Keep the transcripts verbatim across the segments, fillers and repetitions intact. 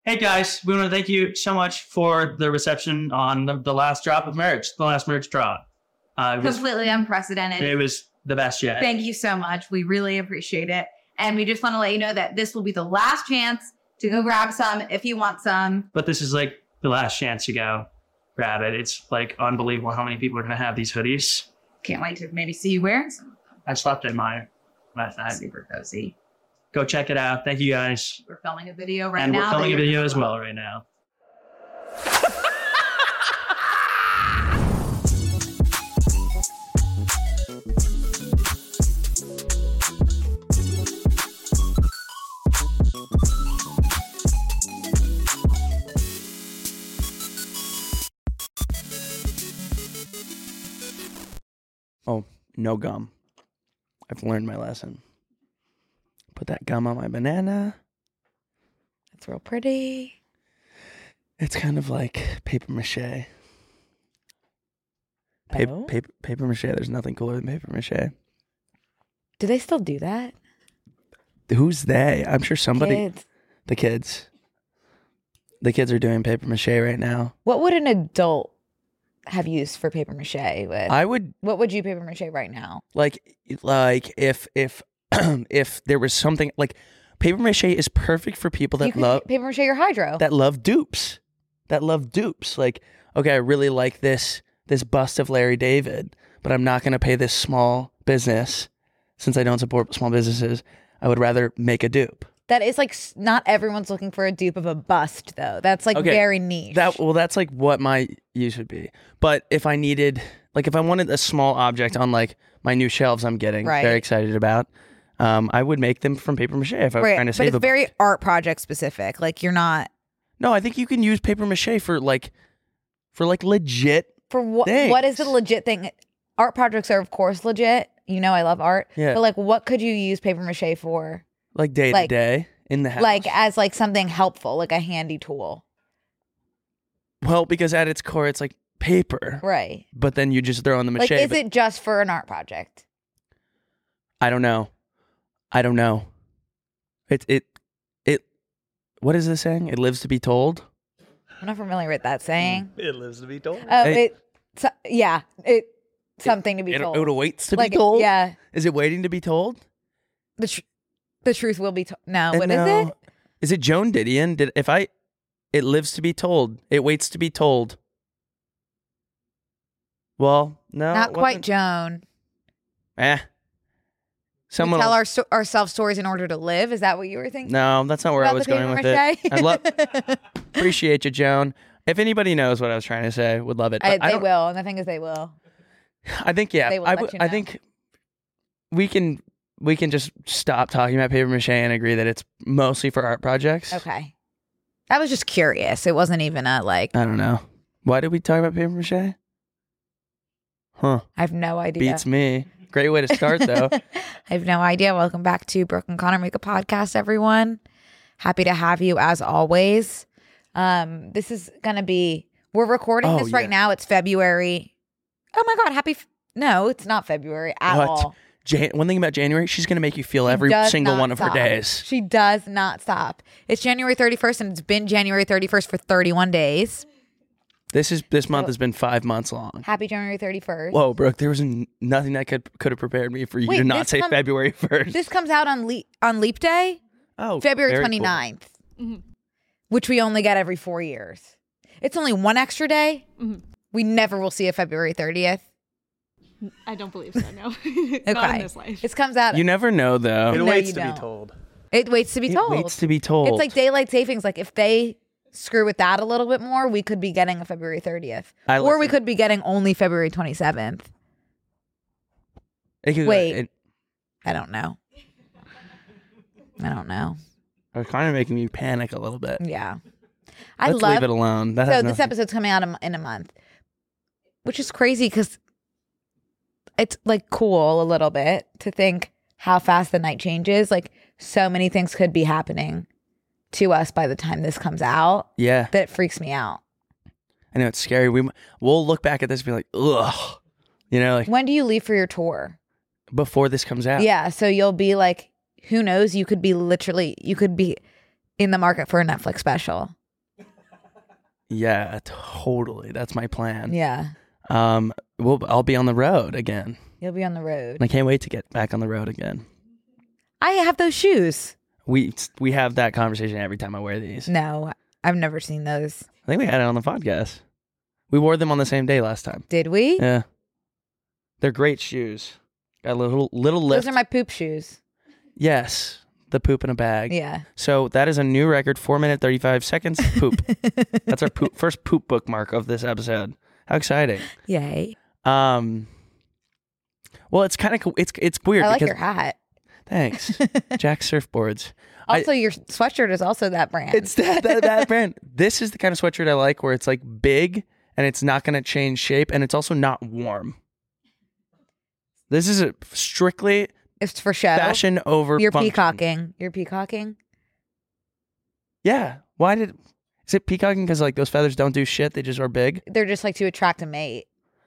Hey guys, we want to thank you so much for the reception on the, the last drop of merch, the last merch drop. Uh, it was, Completely unprecedented. It was the best yet. Thank you so much. We really appreciate it. And we just want to let you know that this will be the last chance to go grab some if you want some. But this is like the last chance to go grab it. It's like unbelievable how many people are going to have these hoodies. Can't wait to maybe see you wearing some. I slept in mine last night. Super cozy. Go check it out. Thank you guys. We're filming a video right and now. And we're filming a video as well right now. Oh, no gum. I've learned my lesson. Put that gum on my banana. It's real pretty. It's kind of like paper mache. Paper, Oh? paper, paper mache. There's nothing cooler than paper mache. Do they still do that? Who's they? I'm sure somebody. Kids. The kids. The kids are doing paper mache right now. What would an adult have used for paper mache with? I would What would you paper mache right now? like like if if if there was something like paper mache is perfect for people You that could love paper mache your hydro. that love dupes. That love dupes. Like, okay, I really like this this bust of Larry David, but I'm not going to pay this small business since I don't support small businesses. I would rather make a dupe. That is like s- not everyone's looking for a dupe of a bust though. That's like Okay, very niche. That well, that's like what my use would be. But if I needed, like, if I wanted a small object on like my new shelves, I'm getting Right. very excited about. Um, I would make them from paper mache if I was right, trying to but save it's a very bunch. art project specific. Like you're not No, I think you can use paper mache for like for like legit. for what? What is the Thanks. legit thing? Art projects are of course legit. You know I love art. Yeah. But like, what could you use paper mache for? Like day Like- to day in the house. Like as like something helpful, like a handy tool, well, because at its core, it's like paper, right? but then you just throw in the mache. Like, is but it just for an art project? I don't know. I don't know. It it it. What is this saying? It lives to be told. I'm not familiar with that saying. It lives to be told. Oh, Hey. it, so, yeah, it something to be It, told. it awaits to like, be told. yeah, Is it waiting to be told? the tr- the truth will be told. No, Uh, what is no. it? Is it Joan Didion? Did if I? It lives to be told. It waits to be told. Well, no, Not it quite wasn't. Joan. Eh. Someone. we tell our sto- ourselves stories in order to live. Is that what you were thinking? no, that's not where I About was the going with paper it. mache? I love. Appreciate you, Joan. If anybody knows what I was trying to say, would love it. I, But I they don't- will, and the thing is, they will. I think yeah. They will I, let w- you I know. think we can we can just stop talking about paper mache and agree that it's mostly for art projects. Okay, I was just curious. It wasn't even a like. I don't know. Why did we talk about paper mache? Huh. I have no idea. Beats me. Great way to start though. I have no idea. Welcome back to Brooke and Connor Make a Podcast, everyone. Happy to have you as always. Um, this is gonna be. We're recording Oh, this right yeah. now. It's February. Oh my God! Happy. F- no, it's not February at What? all. Jan- one thing about January, she's gonna make you feel She every does single not one of her stop. days. She does not stop. It's January thirty-first, and it's been January thirty-first for thirty-one days. This is this month has been five months long. Happy January thirty-first. Whoa, Brooke, there was n- nothing that could could have prepared me for you Wait, to not this say come- February first. This comes out on leap on Leap Day, oh, February very cool. twenty-ninth, Mhm. which we only get every four years. It's only one extra day. Mhm. We never will see a February thirtieth. I don't believe so, no. Okay. Not in this life. It comes out. You never know though. It No, waits you to be don't. told. it waits to be It told. waits to be told. It's like daylight savings. Like if they screw with that a little bit more, we could be getting a February thirtieth, I or we listen. could be getting only February twenty-seventh. It could- Wait. it- I don't know. I don't know. It's kind of making me panic a little bit. Yeah. I Let's love leave it alone. That So has this nothing- episode's coming out in in a month, which is crazy because it's like cool a little bit to think how fast the night changes. Like so many things could be happening to us by the time this comes out Yeah, that it freaks me out. I know it's scary. We m- we'll look back at this and be like, ugh, you know, like When do you leave for your tour? before this comes out. Yeah, so you'll be like, who knows? You could be literally, you could be in the market for a Netflix special. Yeah, totally. That's my plan. Yeah. Um, we'll, I'll be on the road again. You'll be on the road. And I can't wait to get back on the road again. I have those shoes. We we have that conversation every time I wear these. No, I've never seen those. I think we had it on the podcast. We wore them on the same day last time. Did we? Yeah. They're great shoes. Got a little little lift. Those are my poop shoes. Yes. The poop in a bag. Yeah. So that is a new record, four minute, thirty-five seconds poop. That's our poop, first poop bookmark of this episode. How exciting. Yay. Um. Well, it's kind of cool. It's, it's weird. I like because, your hat. Thanks. Jack Surfboards. Also, I, your sweatshirt is also that brand. It's that, that, that brand. This is the kind of sweatshirt I like where it's like big and it's not going to change shape and it's also not warm. This is a strictly It's for show. fashion over You're function. peacocking. You're peacocking? Yeah. Why did... Is it peacocking because like those feathers don't do shit? They just are big? They're just like to attract a mate.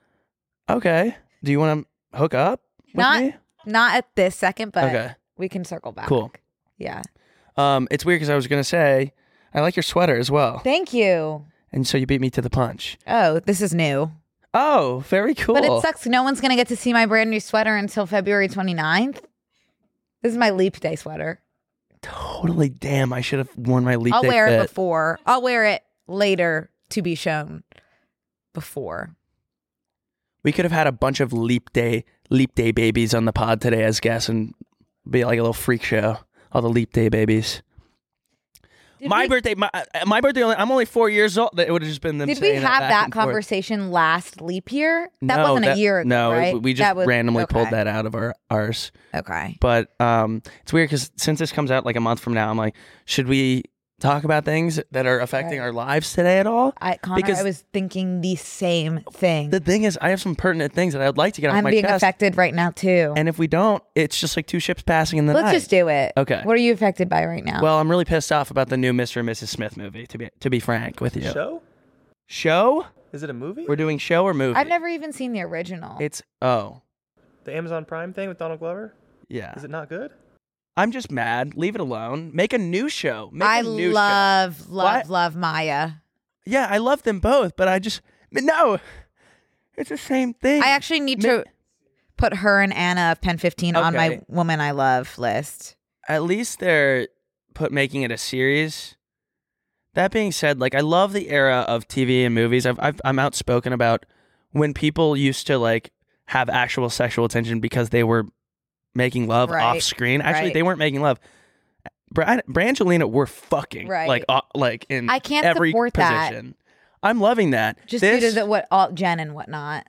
Okay. Do you want to hook up with Not me? not at this second, but Okay. we can circle back. Cool. Yeah. Um, it's weird because I was going to say, I like your sweater as well. Thank you. And so you beat me to the punch. Oh, this is new. Oh, very cool. But it sucks. No one's going to get to see my brand new sweater until February twenty-ninth. This is my Leap Day sweater. Totally. Damn, I should have worn my leap I'll day wear fit. it before. I'll wear it later to be shown before. We could have had a bunch of leap day, leap day babies on the pod today as guests and be like a little freak show. All the leap day babies. Did my we, birthday, my, my birthday. Only, I'm only four years old. It would have just been them. Did we saying it have back that and forth. conversation last leap year? That No, wasn't that- a year ago, No, right? we just That was- randomly okay. pulled that out of our ours. Okay. But um, it's weird because since this comes out like a month from now, I'm like, should we talk about things that are affecting Right. our lives today at all? I, Connor, Because- I was thinking the same thing. The thing is, I have some pertinent things that I'd like to get off I'm my being chest. affected right now, too. And if we don't, it's just like two ships passing in the Let's night. just do it. Okay. What are you affected by right now? Well, I'm really pissed off about the new Mister and Missus Smith movie, to be to be frank with you. Show? Show? Is it a movie? We're doing show or movie? I've never even seen the original. It's, oh, The Amazon Prime thing with Donald Glover? yeah. Is it not good? I'm just mad. Leave it alone. Make a new show. Make I a new show. love, love, What? love Maya. Yeah, I love them both, but I just, no. It's the same thing. I actually need Ma- to put her and Anna of Pen fifteen on my Okay. Woman I Love list. At least they're put making it a series. That being said, like I love the era of T V and movies. I've, I've I'm outspoken about when people used to like have actual sexual attention because they were making love Right, off screen. Actually, right. they weren't making love. Bra- Brangelina were fucking Right. like uh, like in I can't every support that. position. I'm loving that. Just this, due to the, what alt Jen and whatnot.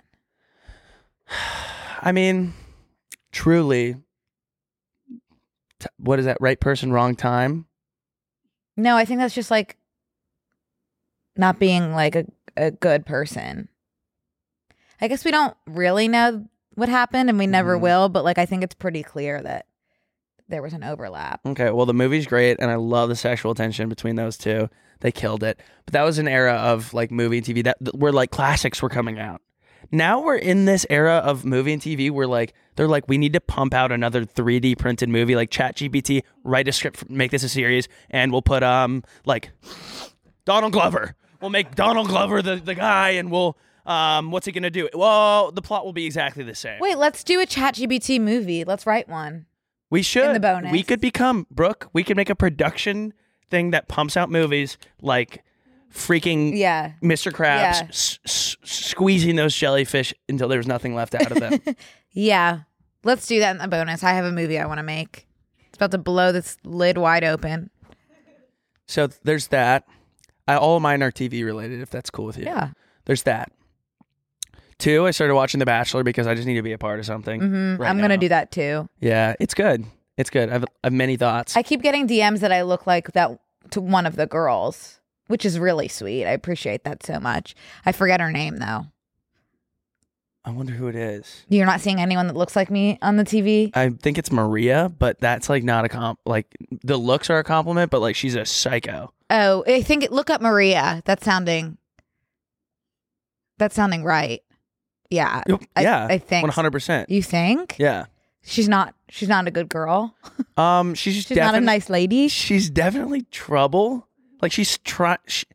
I mean, truly, t- what is that? Right person, wrong time. No, I think that's just like not being like a, a good person. I guess we don't really know what happened and we never Mhm. will, but like I think it's pretty clear that there was an overlap. Okay, well, the movie's great, and I love the sexual tension between those two. They killed it. But that was an era of like movie and T V that th- where like classics were coming out. Now we're in this era of movie and T V where like they're like we need to pump out another three D printed movie like ChatGPT, write a script, for, make this a series, and we'll put um like Donald Glover. We'll make Donald Glover the, the guy, and we'll um what's he gonna do? Well, the plot will be exactly the same. Wait, let's do a ChatGPT movie. Let's write one. We should. the bonus. We could become Brooke. We could make a production thing that pumps out movies like freaking Yeah. Mister Krabs Yeah. s- s- squeezing those jellyfish until there's nothing left out of them. Yeah. Let's do that in the bonus. I have a movie I want to make. It's about to blow this lid wide open. So there's that. I, all of mine are T V related, if that's cool with you. Yeah. There's that. Two, I started watching The Bachelor because I just need to be a part of something. hmm right I'm going to now. do that too. Yeah, it's good. It's good. I have, I have many thoughts. I keep getting D Ms that I look like that to one of the girls, which is really sweet. I appreciate that so much. I forget her name though. I wonder who it is. You're not seeing anyone that looks like me on the T V? I think it's Maria, but that's like not a comp. Like the looks are a compliment, but like she's a psycho. Oh, I think it, look up Maria. That's sounding That's sounding right. Yeah. Yep, I- yeah, I think one hundred percent. You think? Yeah. She's not she's not a good girl. Um, she's, She's not a defin- nice lady. She's definitely trouble. Like she's try. She,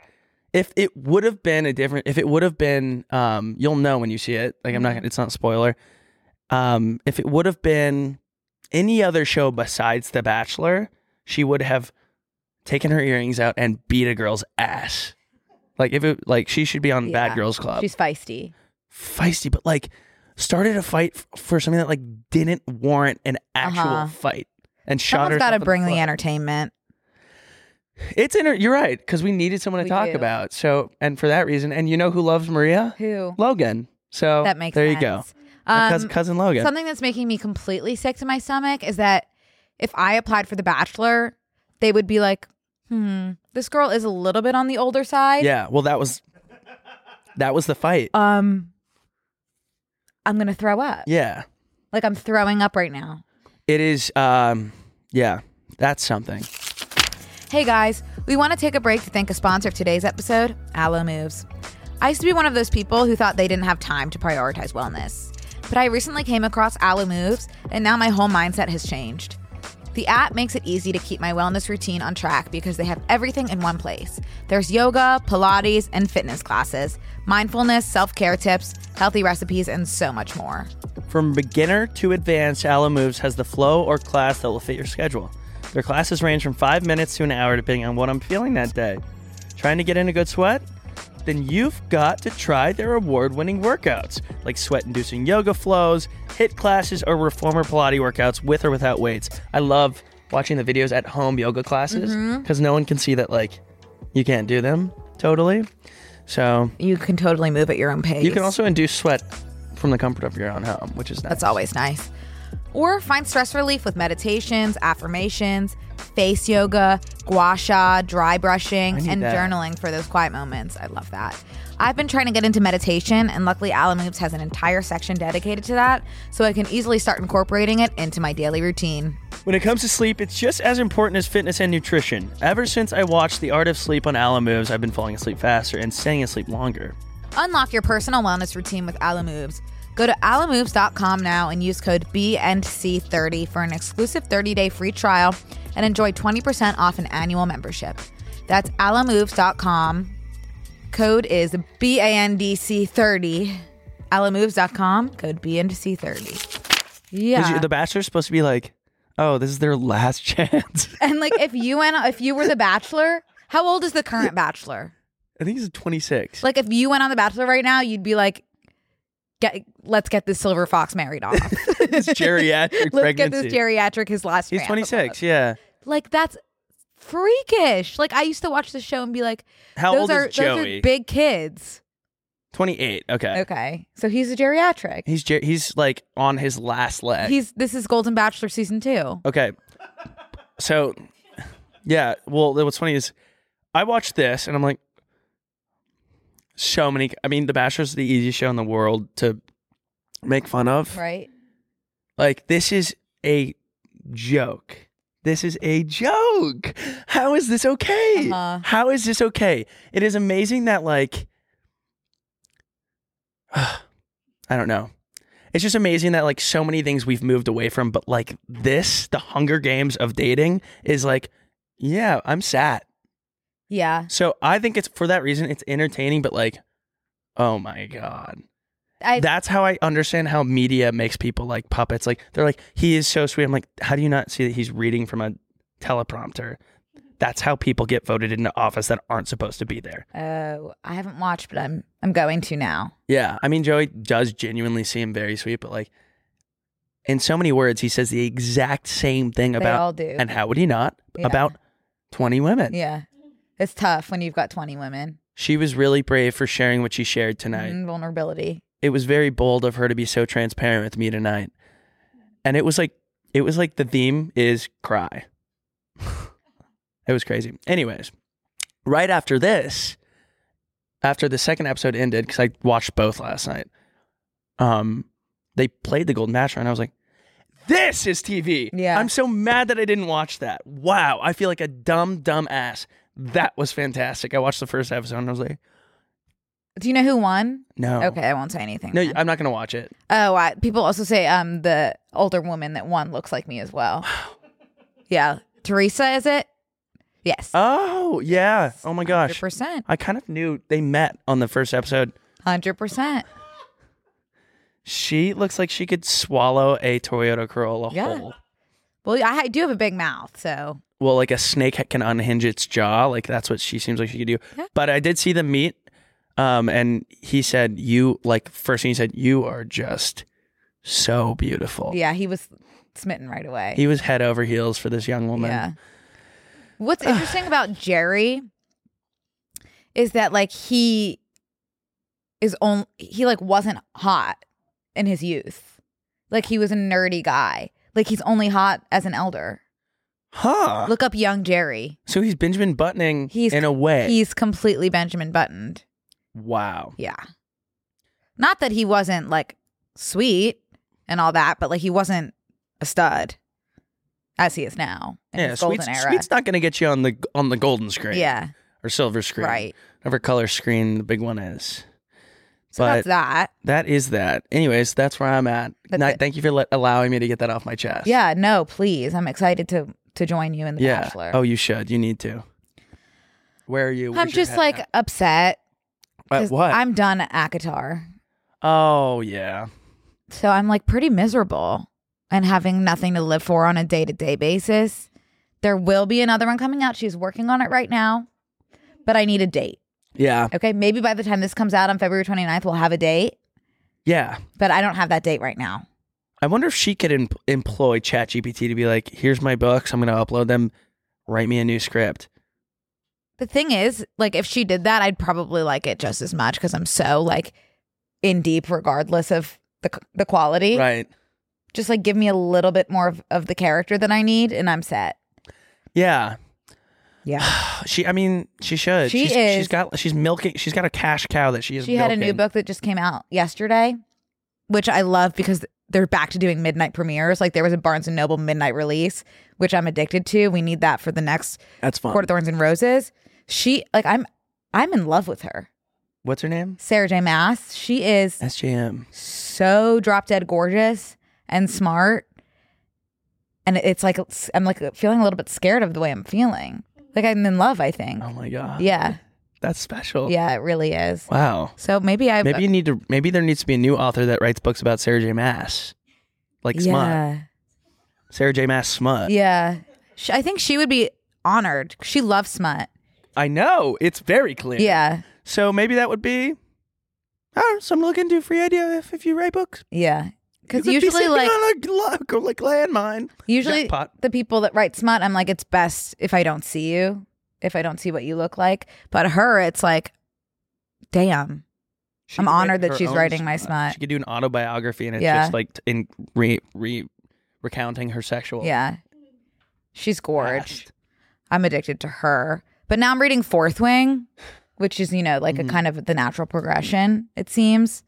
if it would have been a different, if it would have been, um, you'll know when you see it. Like I'm not, it's not a spoiler. Um, if it would have been any other show besides The Bachelor, she would have taken her earrings out and beat a girl's ass. Like if it, like she should be on Yeah. Bad Girls Club. She's feisty. Feisty, but like started a fight f- for something that like didn't warrant an actual Uh-huh. fight and shot Someone's herself got to in bring the foot. entertainment. It's inter- You're right, because we needed someone to We talk do. about. So, and for that reason, and you know who loves Maria? Who? Logan. So That makes there sense. you go. Um, My cousin, cousin Logan. Something that's making me completely sick to my stomach is that if I applied for The Bachelor, they would be like, hmm, this girl is a little bit on the older side. Yeah. Well, that was that was the fight. Um, I'm going to throw up. Yeah. Like I'm throwing up right now. It is. Um. Yeah. That's something. Hey guys, we want to take a break to thank a sponsor of today's episode, Alo Moves. I used to be one of those people who thought they didn't have time to prioritize wellness. But I recently came across Alo Moves, and now my whole mindset has changed. The app makes it easy to keep my wellness routine on track because they have everything in one place. There's yoga, Pilates, and fitness classes, mindfulness, self-care tips, healthy recipes, and so much more. From beginner to advanced, Alo Moves has the flow or class that will fit your schedule. Their classes range from five minutes to an hour depending on what I'm feeling that day. Trying to get in a good sweat? Then you've got to try their award-winning workouts, like sweat-inducing yoga flows, HIIT classes, or reformer Pilates workouts with or without weights. I love watching the videos at home yoga classes because no one can see that like you can't do them totally. So You can totally move at your own pace. you can also induce sweat from the comfort of your own home, which is nice. That's always nice. Or find stress relief with meditations, affirmations, face yoga, gua sha, dry brushing, I need and that. journaling for those quiet moments. I love that. I've been trying to get into meditation, and luckily Alo Moves has an entire section dedicated to that, so I can easily start incorporating it into my daily routine. When it comes to sleep, it's just as important as fitness and nutrition. Ever since I watched The Art of Sleep on Alo Moves, I've been falling asleep faster and staying asleep longer. Unlock your personal wellness routine with Alo Moves. Go to alo moves dot com now and use code B N C thirty for an exclusive thirty-day free trial and enjoy twenty percent off an annual membership. That's alo moves dot com. Code is B A N D C thirty. alo moves dot com. Code B N D C thirty. Yeah. 'Cause you- The Bachelor's supposed to be like, oh, this is their last chance. And like if you went if you were the Bachelor, how old is the current Bachelor? I think he's twenty-six. Like if you went on the Bachelor right now, you'd be like, Get, let's get this silver fox married off. This geriatric Let's pregnancy. get this geriatric his last. He's family. twenty-six, yeah. Like that's freakish. Like I used to watch the show and be like, How those old are is those Joey? are big kids. twenty-eight, okay. Okay, so he's a geriatric. He's ger- he's like on his last leg. He's this is Golden Bachelor season two. Okay. So, yeah, well, what's funny is I watched this and I'm like, so many, I mean, The Bachelor's the easiest show in the world to make fun of. Right. Like, this is a joke. This is a joke. How is this okay? Uh-huh. How is this okay? It is amazing that, like, I don't know. It's just amazing that, like, so many things we've moved away from, but, like, this, the Hunger Games of dating, is like, yeah, I'm sad. Yeah. So I think it's, for that reason, it's entertaining, but, like, oh my God. I That's how I understand how media makes people like puppets. Like, they're like, he is so sweet. I'm like, how do you not see that he's reading from a teleprompter? That's how people get voted into office that aren't supposed to be there. oh I haven't watched, but I'm I'm going to now. Yeah. I mean, Joey does genuinely seem very sweet, but like, in so many words, he says the exact same thing They about, all do. and how would he not, Yeah. about twenty women. Yeah. It's tough when you've got twenty women. She was really brave for sharing what she shared tonight. Mm, vulnerability. It was very bold of her to be so transparent with me tonight. And it was like, it was like the theme is cry. It was crazy. Anyways, right after this, after the second episode ended, because I watched both last night, um, they played The Golden Bachelor, and I was like, this is T V. Yeah. I'm so mad that I didn't watch that. Wow. I feel like a dumb, dumb ass. That was fantastic. I watched the first episode, and I was like, Do you know who won? no. Okay, I won't say anything. No, then. I'm not going to watch it. Oh, I, people also say um the older woman that won looks like me as well. Yeah, Teresa, is it? Yes. Oh, yeah. Oh my one hundred gosh. percent. I kind of knew they met on the first episode. one hundred percent. She looks like she could swallow a Toyota Corolla Yeah. whole. Well, I I do have a big mouth, so. Well, like a snake can unhinge its jaw. Like that's what she seems like she could do. Yeah. But I did see them meet. Um, and he said, you, like, first thing he said, you are just so beautiful. Yeah, he was smitten right away. He was head over heels for this young woman. Yeah. What's interesting about Jerry is that like he is on he like wasn't hot in his youth. Like he was a nerdy guy. Like he's only hot as an elder. Huh. Look up young Jerry. So he's Benjamin Buttoning He's in a way. He's completely Benjamin Buttoned. Wow. Yeah. Not that he wasn't like sweet and all that, but like he wasn't a stud as he is now in Yeah, his golden sweet's, era. sweet's not going to get you on the on the golden screen. Yeah. Or silver screen. Right. Whatever color screen the big one is. So But that's that. that is that. Anyways, that's where I'm at. That's Ni- it. Thank you for let, allowing me to get that off my chest. Yeah, no, please. I'm excited to to join you in the Yeah. Bachelor. Oh, you should. You need to. Where are you? I'm Where's your just head like at? upset. Uh, 'cause what? I'm done at ACOTAR. Oh, yeah. So I'm like pretty miserable and having nothing to live for on a day to day basis. There will be another one coming out. She's working on it right now, but I need a date. Yeah. Okay. Maybe by the time this comes out on February twenty-ninth, we'll have a date, Yeah. but I don't have that date right now. I wonder if she could em- employ ChatGPT to be like, here's my books. I'm going to upload them. Write me a new script. The thing is, like, if she did that, I'd probably like it just as much because I'm so like in deep, regardless of the the quality. Right. Just like give me a little bit more of, of the character that I need, and I'm set. Yeah. Yeah. She, I mean, she should. She she's, is- She's got, she's milking, she's got a cash cow that she is She had a new milking. book that just came out yesterday, which I love because they're back to doing midnight premieres. Like there was a Barnes and Noble midnight release, which I'm addicted to. We need that for the next That's fun. Court of Thorns and Roses. She like I'm I'm in love with her. What's her name? Sarah J. Maas. She is S J M. so drop dead gorgeous and smart. And it's like it's- I'm like feeling a little bit scared of the way I'm feeling. Like I'm in love, I think. Oh my God. Yeah. That's special. Yeah, it really is. Wow. So maybe I Maybe you need to, maybe there needs to be a new author that writes books about Sarah J. Maas. Like Smut. yeah. Sarah J. Maas Smut. Yeah. Sh- I think she would be honored. She loves smut. I know. It's very clear. Yeah. So maybe that would be, I don't know, something to look into. Free idea if, if you write books. Yeah. Because You could be usually sitting like on a gl- like landmine. usually Jackpot. the people that write smut, I'm like, it's best if I don't see you, if I don't see what you look like. But her, it's like, damn. She I'm could write honored that her she's own writing my smut. She could do an autobiography and it's Yeah. just like t- in re, re recounting her sexual Yeah. She's gorge. past. I'm addicted to her. But now I'm reading Fourth Wing, which is, you know, like Mhm. a kind of the natural progression, it seems.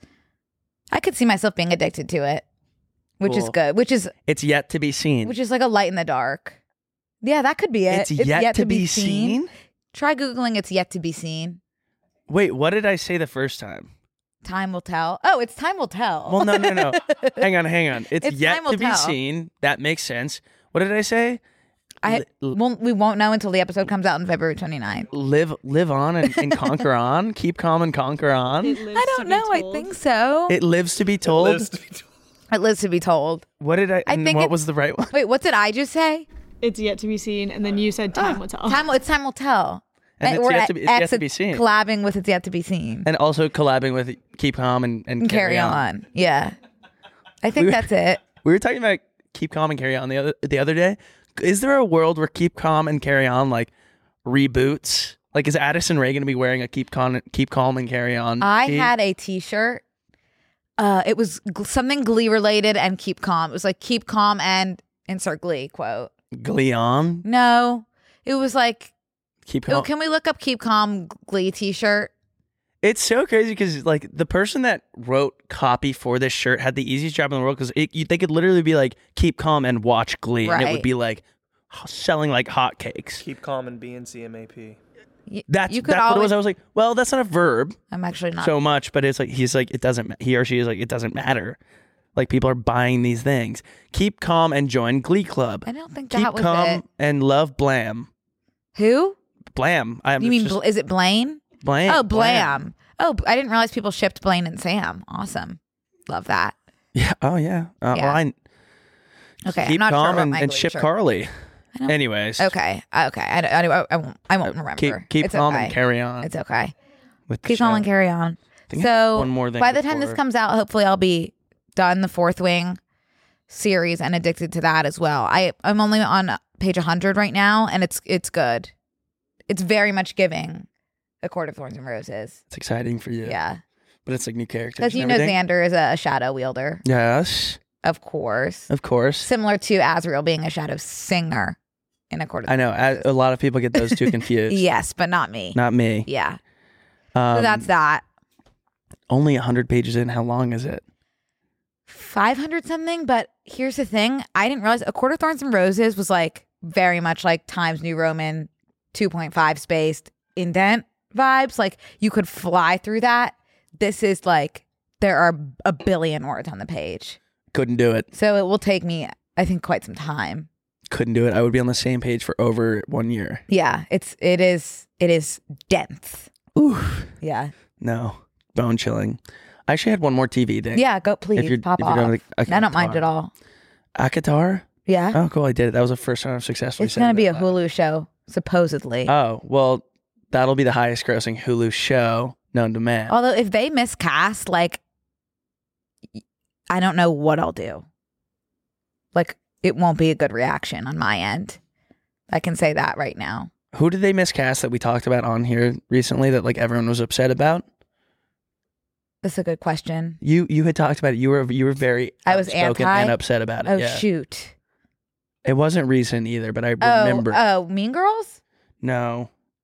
I could see myself being addicted to it, which is Cool. good, which is It's yet to be seen. which is like a light in the dark. Yeah, that could be it. it's, yet, to be seen? Try Googling it's yet to be seen. Wait, what did I say the first time? Time will tell. Oh, it's time will tell. Well, no, no, no. hang on, hang on. It's, It's yet time will to be tell. seen. That makes sense. What did I say? I Li- l- won't, we won't know until the episode comes out on February twenty-ninth. live live on and, and conquer on. Keep calm and conquer on. I don't know. I think so. It, It lives to be told. Lives to be told. lives to be told. What did I? I and think what it's- was the right one? Wait, what did I just say? It's yet to be seen, and then you said time will tell. Time will, it's time will tell. And it's we're yet at to be- it's yet X to be seen. Collabing with it's yet to be seen. And also collabing with Keep Calm and, and, And carry on. Yeah. I think We- that's it. We were talking about Keep Calm and Carry On the other the other day. Is there a world where Keep Calm and Carry On like reboots? Like, is Addison Rae going to be wearing a Keep Calm, Keep Calm and Carry On? I tee? had a t-shirt. Uh, it was gl- something Glee related and keep calm. It was like keep calm and insert Glee quote. Glee On. No, it was like, Keep oh, Calm. can we look up keep calm Glee t-shirt? It's so crazy because like the person that wrote copy for this shirt had the easiest job in the world because they could literally be like keep calm and watch Glee and it would Right. be like h- selling like hotcakes. Keep calm and be in C M A P. Y- That's you could that's what it always. was. I was like, well, that's not a verb I'm actually not. so much, but it's like he's like it doesn't. ma- He or she is like it doesn't matter. Like people are buying these things. Keep calm and join Glee Club. I don't think Keep that was calm it. and love Blam. Who? Blam. I'm You mean just, Bl- is it Blaine? Blam? Oh, Blam. Oh, I didn't realize people shipped Blaine and Sam. Awesome. Love that. Yeah. Oh yeah. Uh, Yeah. Well, I Okay, I'm keep not sure calm what and, my and Glee ship shirt- Carly. I don't- Anyways. Okay. Okay. I, I, I, I won't. I won't remember. Keep keep it's calm okay. and carry on. It's okay. with the Keep calm and show. carry on. think So one more thing by the time this before- comes out, hopefully I'll be done the Fourth Wing series and addicted to that as well. I I'm only on page one hundred right now, and it's it's good. It's very much giving A Court of Thorns and Roses. It's exciting for you. Yeah, But it's like new characters. because you and know everything. Xander is a, a shadow wielder, Yes, of course, of course. similar to Azriel being a shadow singer in A Court of I know. Thorns and A, a lot of people get those two confused. Roses. Yes, but not me. Not me. Yeah, Um, so that's that. only one hundred pages in. How long is it? five hundred something, but here's the thing. I didn't realize A Court of Thorns and Roses was like very much like Times New Roman two point five spaced indent vibes. Like you could fly through that. This is like there are a billion words on the page. Couldn't do it. So it will take me, I think, quite some time. Couldn't do it. I would be on the same page for over one year. Yeah, it's it is it is dense. Ooh, Yeah. no, bone chilling. I actually had one more T V thing. Yeah, go please If you're, pop if off. you're going to, I don't mind at all. Akatar? Yeah. Oh, cool. I did it. That was the first time I've successfully It's said going to it be a out loud. Hulu show, supposedly. Oh, well, that'll be the highest grossing Hulu show known to man. Although if they miscast, like, I don't know what I'll do. Like, it won't be a good reaction on my end. I can say that right now. Who did they miscast that we talked about on here recently that like everyone was upset about? That's a good question. You you had talked about it. You were you were very I was outspoken anti? and upset about it. Oh, yeah. shoot. It wasn't recent either, but I Oh, remember. oh, Mean Girls? No.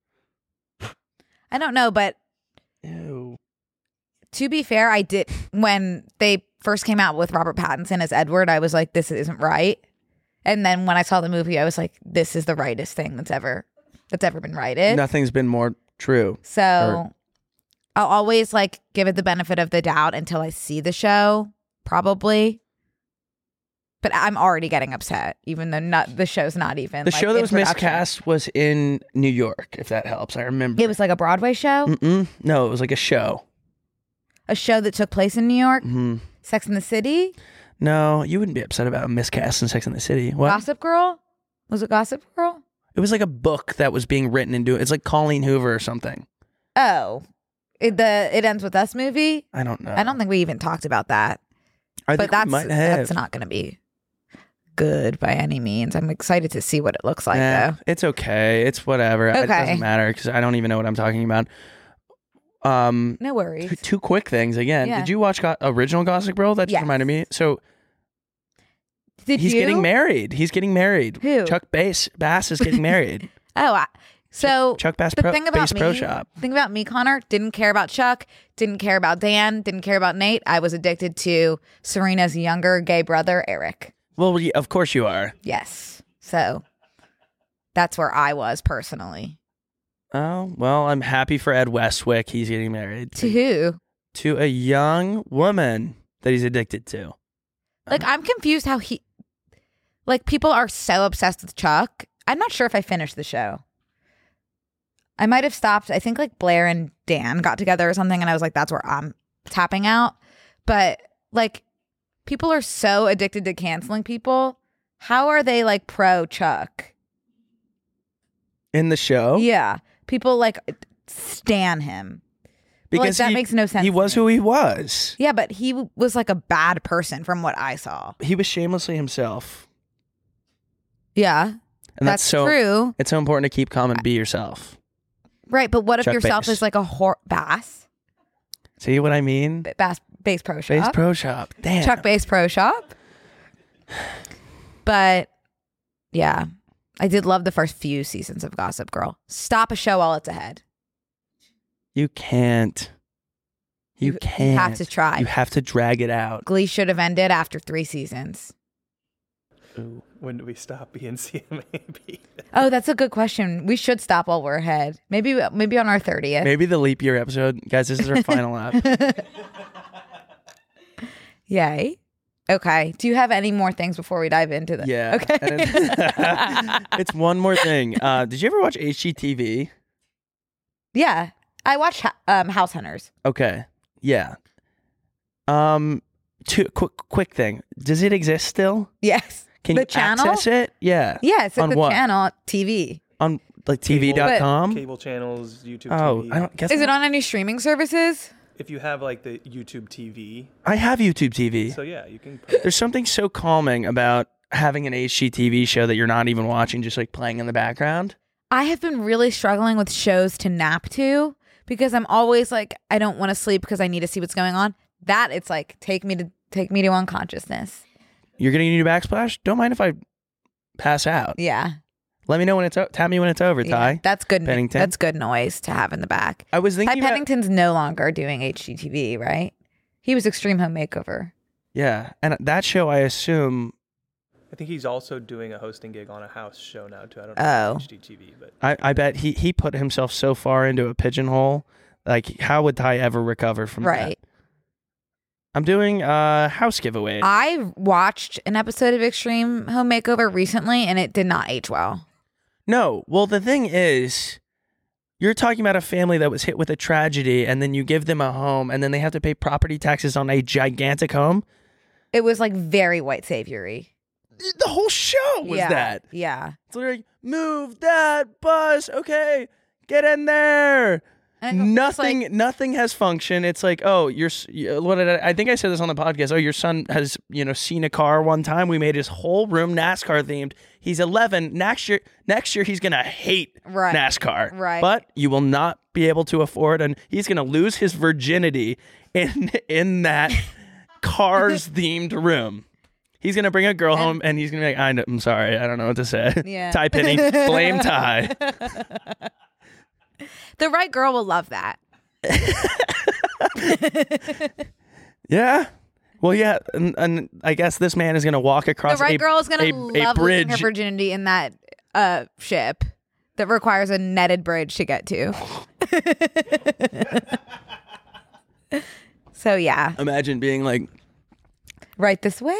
I don't know, but Ew. to be fair, I did, when they first came out with Robert Pattinson as Edward, I was like, this isn't right. And then when I saw the movie, I was like, this is the rightest thing that's ever, that's ever been righted. Nothing's been more true. So Or- I'll always like give it the benefit of the doubt until I see the show, probably. But I'm already getting upset, even though not the show's not even The like, show that in was production. miscast was in New York, if that helps. I remember. It was like a Broadway show, Mm-mm. No, it was like a show. a show that took place in New York, hmm Sex and the City, No, you wouldn't be upset about a miscast in Sex and the City. What? Gossip Girl. Was it Gossip Girl? It was like a book that was being written into it. It's like Colleen Hoover or something. Oh, it, the It Ends With Us movie. I don't know. I don't think we even talked about that, I but think we that's might have. that's not going to be good by any means. I'm excited to see what it looks like Nah, though. it's okay. It's whatever. It Okay. doesn't matter because I don't even know what I'm talking about. Um, No worries. two, two quick things again. Yeah. Did you watch Go- original Gossip Girl? That just Yes. reminded me. So Did he's you? getting married. He's getting married. Who? Chuck Bass Bass is getting married. Oh, I, so Chuck Bass the Pro, thing about Bass me, Pro Shop. thing about me, Connor, didn't care about Chuck, didn't care about Dan, didn't care about Nate. I was addicted to Serena's younger gay brother, Eric. Well, yeah, of course you are. Yes, so that's where I was personally. Oh well, I'm happy for Ed Westwick. He's getting married To who? to a young woman that he's addicted to. Like, I'm confused how he, like, people are so obsessed with Chuck. I'm not sure if I finished the show. I might have stopped. I think like Blair and Dan got together or something, and I was like, that's where I'm tapping out. But like, people are so addicted to canceling people. How are they like pro Chuck? In the show, Yeah. People like stan him. But, like, that he, makes no sense He to was me. who he was. Yeah, but he w- was like a bad person from what I saw. He was shamelessly himself, Yeah. and that's that's, so. true. It's so important to keep calm and be yourself. Right, but what if Chuck yourself Bass. is like a whore bass? See what I mean? B- Bass Bass Pro Shop. Bass Pro Shop. Damn. Chuck Bass Pro Shop. But yeah, I did love the first few seasons of Gossip Girl. Stop a show while it's ahead. You can't. You, You- can't. you have to try. You have to drag it out. Glee should have ended after three seasons. When do we stop being C M A P? Oh, that's a good question. We should stop while we're ahead. Maybe maybe on our thirtieth. Maybe the leap year episode, guys. This is our final app. Yay. Okay. Do you have any more things before we dive into this? Yeah. Okay. And it's, it's one more thing. Uh, did you ever watch H G T V? Yeah. I watched um, House Hunters. Okay. Yeah. Um. Two quick quick thing. Does it exist still? Yes. Can the you channel? access it? Yeah. Yeah, it's On the what? channel T V. On like T V dot com? Cable channels, YouTube Oh, T V. I don't guess. Is it on any streaming services? If you have like the YouTube T V, I have YouTube T V. so yeah, you can. Put, There's something so calming about having an H G T V show that you're not even watching, just like playing in the background. I have been really struggling with shows to nap to because I'm always like, I don't want to sleep because I need to see what's going on. That it's like, take me to take me to unconsciousness. You're gonna need a backsplash. Don't mind if I pass out. Yeah. Let me know when it's o- tap me when it's over, Yeah, Ty. that's good. Pennington. That's good noise to have in the back. I was Ty thinking. about- Pennington's no longer doing H G T V, right? He was Extreme Home Makeover. Yeah, and that show, I assume. I think he's also doing a hosting gig on a house show now too. I don't know Oh. if it's H G T V, but I, I bet he he put himself so far into a pigeonhole. Like, how would Ty ever recover from that? Right. I'm doing a house giveaway. I watched an episode of Extreme Home Makeover recently, and it did not age well. No, well, the thing is, you're talking about a family that was hit with a tragedy, and then you give them a home, and then they have to pay property taxes on a gigantic home. It was like very white saviory. The whole show was yeah. that. Yeah. It's literally, move that bus. Okay, get in there. And it's Nothing, like- nothing has function. It's like, oh, your s- y- what did I, I think I said this on the podcast. Oh, your son has, you know, seen a car one time. We made his whole room NASCAR themed. He's eleven. Next year, next year he's gonna hate Right. NASCAR. Right. But you will not be able to afford, and he's gonna lose his virginity in in that cars themed room. He's gonna bring a girl And- home, and he's gonna be like, I know, I'm sorry, I don't know what to say. Yeah. Ty Penny, blame Ty. The right girl will love that. Yeah. Well, yeah, and, and I guess this man is going to walk across The right a, girl is going a, to a love losing her bridge. virginity in that uh, ship that requires a netted bridge to get to. So, yeah. Imagine being like, Right this way.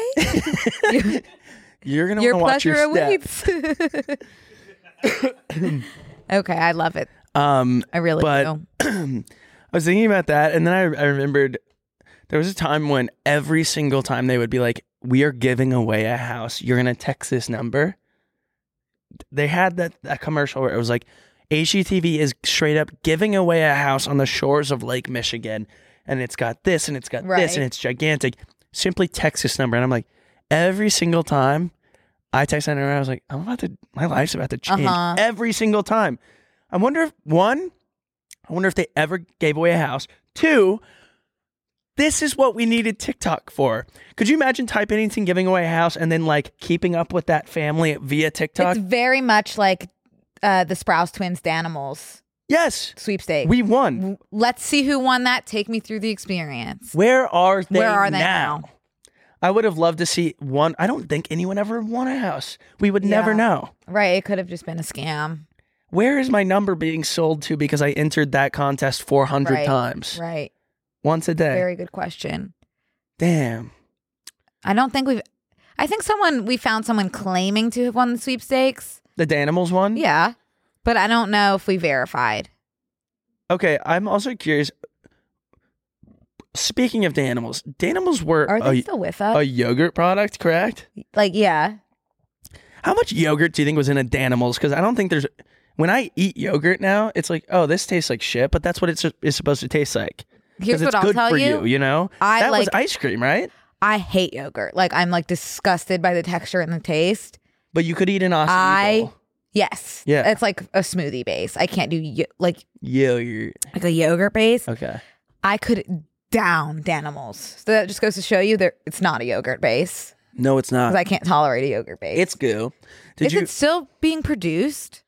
you're going to Your want to watch pleasure your step. awaits. Okay, I love it. Um, I really but do. I was thinking about that, and then I, I remembered there was a time when every single time they would be like, we are giving away a house. You're going to text this number. They had that, that commercial where it was like, H G T V is straight up giving away a house on the shores of Lake Michigan. And it's got this, and it's got Right. this, and it's gigantic. Simply text this number. And I'm like, every single time I text that number, I was like, I'm about to, my life's about to change. Uh-huh. Every single time. I wonder if, one, I wonder if they ever gave away a house. Two, this is what we needed TikTok for. Could you imagine Ty Pennington giving away a house and then like keeping up with that family via TikTok? It's very much like uh, the Sprouse twins, Danimals Yes. sweepstakes. We won. Let's see who won that. Take me through the experience. Where are they Where are they now? now? I would have loved to see one. I don't think anyone ever won a house. We would never Yeah. know. Right. It could have just been a scam. Where is my number being sold to because I entered that contest four hundred Right. times? Right. Once a day. Very good question. Damn. I don't think we've. I think someone we found someone claiming to have won the sweepstakes. The Danimals one? Yeah, but I don't know if we verified. Okay, I'm also curious. Speaking of Danimals, Danimals were Are they a, still with us? a yogurt product, correct? Like, yeah. How much yogurt do you think was in a Danimals? Because I don't think there's. When I eat yogurt now, it's like, oh, this tastes like shit, but that's what it's is supposed to taste like. Here's Because what it's I'll good tell for you. you, you know? I that was like- ice cream, right? I hate yogurt. Like, I'm like disgusted by the texture and the taste. But you could eat an awesome I yes, Yeah. It's like a smoothie base. I can't do yo- like yogurt. like a yogurt base. Okay. I could down Danimals. So that just goes to show you that it's not a yogurt base No, it's not. because I can't tolerate a yogurt base. It's goo. Did Is you? it still being produced?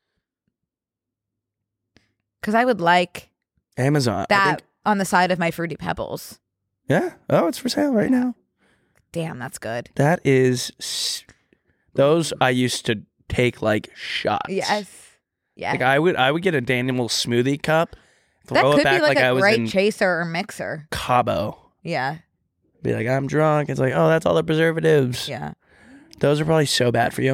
Because I would like Amazon. I that think, on the side of my Fruity Pebbles. yeah. Oh, it's for sale right now. Damn, that's good. That is. s- Those I used to take like shots. Yes. Yeah. Like I would, I would get a Danimal smoothie cup, that throw could it back be like, like a I was great in chaser or mixer. Cabo. Yeah. Be like, I'm drunk. It's like, oh, that's all the preservatives. Yeah. Those are probably so bad for you.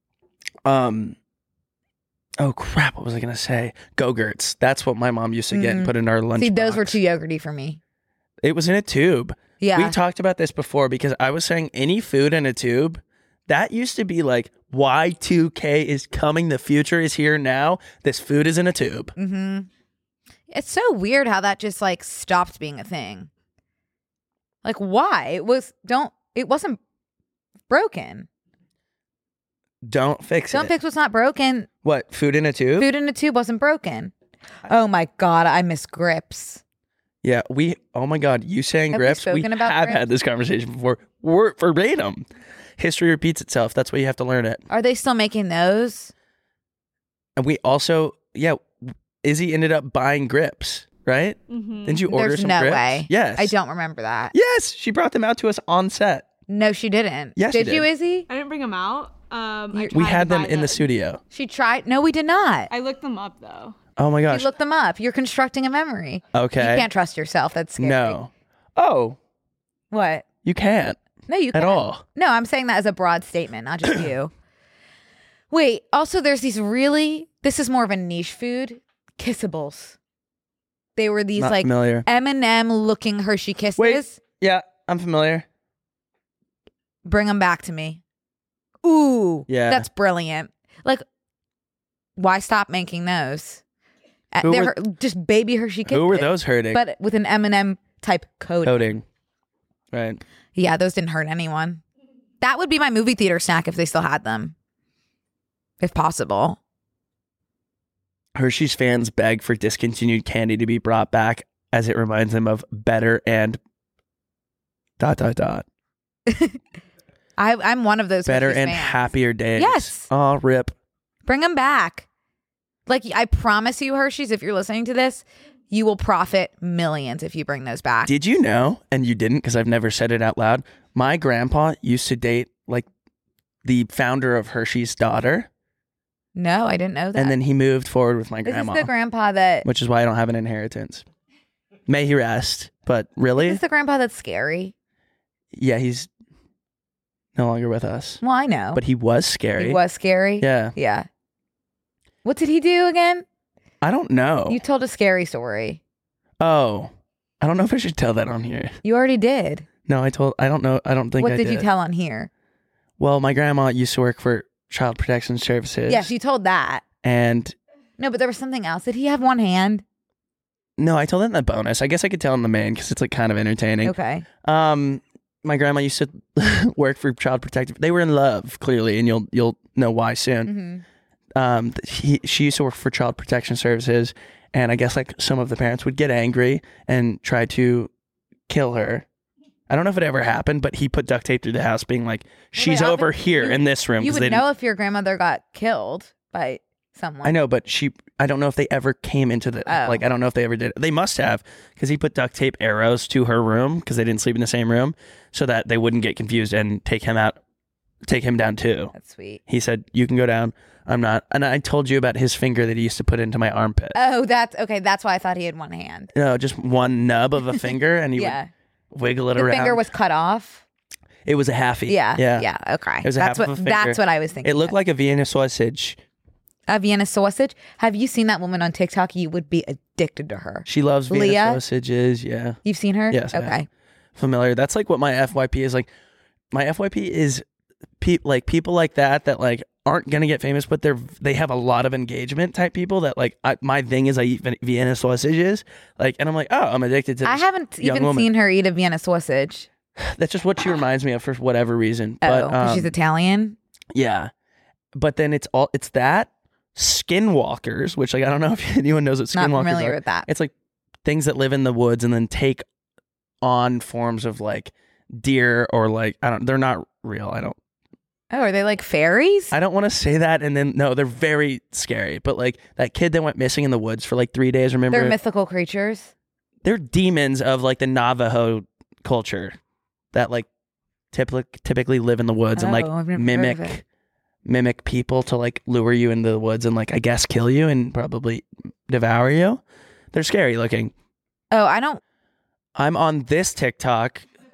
Um. Oh crap! What was I gonna say? Go-Gurts. That's what my mom used to get Mm. and put in our lunch. See, those were too yogurty for me. It was in a tube. Yeah. We talked about this before because I was saying any food in a tube, that used to be like Y two K is coming. The future is here now. This food is in a tube. Mm-hmm. It's so weird how that just like stopped being a thing. Like why? It was don't it wasn't broken. Don't fix Don't it. fix what's not broken. What? Food in a tube? Food in a tube wasn't broken. Oh my god, I miss grips. Yeah, we. Oh my God, you saying Have we grips? We, spoken about have grips? had this conversation before. We're verbatim. History repeats itself. That's why you have to learn it. Are they still making those? And we also, yeah, Izzy ended up buying grips, right? Mm-hmm. Didn't you order There's some no grips? way. Yes. I don't remember that. Yes, she brought them out to us on set. No, she didn't. Yes, she did you, did. Izzy? I didn't bring them out. Um, I You- tried We to had them buy in the studio. She tried. No, we did not. I looked them up though. Oh my You gosh. looked them up. You're constructing a memory. Okay. You can't trust yourself. That's scary. No. Oh, What? you can't No, you at can't. all. No, I'm saying that as a broad statement, not just you. Wait, also there's these really, this is more of a niche food, Kissables. They were these Not like familiar. M and M looking Hershey Kisses. Wait. Yeah, I'm familiar. Bring them back to me. Ooh, Yeah. that's brilliant. Like, why stop making those? Uh, Who They're were- her- just baby Hershey Kisses. Who were those hurting? But with an M and M type coating. Coding. Right. Yeah, those didn't hurt anyone. That would be my movie theater snack if they still had them. If possible. Hershey's fans beg for discontinued candy to be brought back as it reminds them of better and dot dot dot. I, I'm one of those Better Hershey's and fans. happier days. Yes. Oh, rip. Bring them back. Like, I promise you, Hershey's, if you're listening to this, you will profit millions if you bring those back. Did you know, and you didn't because I've never said it out loud, my grandpa used to date like the founder of Hershey's daughter, No, I didn't know that. and then he moved forward with my this grandma, is the grandpa that. which is why I don't have an inheritance. May he rest. But really? This is the grandpa that's scary. Yeah, he's no longer with us. Well, I know. But he was scary. He was scary. Yeah. Yeah. What did he do again? I don't know. You told a scary story. oh. I don't know if I should tell that on here. You already did. No, I told I don't know. I don't think What I did did. you tell on here? Well, my grandma used to work for Child Protection Services. Yes, you told that. And No, but there was something else. Did he have one hand? no, I told it in the bonus. I guess I could tell in the main because it's like kind of entertaining. Okay. Um, my grandma used to work for Child Protective. They were in love, clearly, and you'll you'll know why soon. hmm Um, he, she used to work for Child Protection Services, and I guess like some of the parents would get angry and try to kill her. I don't know if it ever happened, but he put duct tape through the house, being like, "She's Well, they over often- here you- in this room." You 'cause would they didn't- know if your grandmother got killed by someone. I know, but she. I don't know if they ever came into the. Oh. Like, I don't know if they ever did. They must have, because he put duct tape arrows to her room because they didn't sleep in the same room, so that they wouldn't get confused and take him out, take him down too. That's sweet. He said, "You can go down. I'm not." And I told you about his finger that he used to put into my armpit. Oh, that's okay. That's why I thought he had one hand. No, just one nub of a finger, and he Yeah. would wiggle it The around. finger was cut off. It was a halfy. Yeah. yeah, Yeah. Okay. It was a that's half what of a finger. that's what I was thinking. It looked of. like a Vienna sausage. a Vienna sausage. Have you seen that woman on TikTok? You would be addicted to her. She loves Vienna Leah? sausages. Yeah. You've seen her? Yes, I have. Okay. Familiar. That's like what my F Y P is like. My F Y P is pe- like people like that that like aren't gonna get famous, but they're they have a lot of engagement type people that like I, my thing is I eat Vien- Vienna sausages like, and I'm like, oh, I'm addicted to. This I haven't young even woman. seen her eat a Vienna sausage. That's just what she reminds me of for whatever reason. Oh, But 'cause she's um, Italian. yeah, but then it's all it's that skinwalkers, which like I don't know if anyone knows what Not skinwalkers familiar are. with that. It's like things that live in the woods and then take on forms of like deer or like I don't. They're not real. I don't. Oh, are they like fairies? I don't want to say that. And then no, they're very scary. But like that kid that went missing in the woods for like three days. Remember? They're mythical creatures. They're demons of like the Navajo culture that like typically typically live in the woods and like Oh, I've never heard of mimic it. mimic people to like lure you into the woods and like I guess kill you and probably devour you. They're scary looking. Oh, I don't. I'm on this TikTok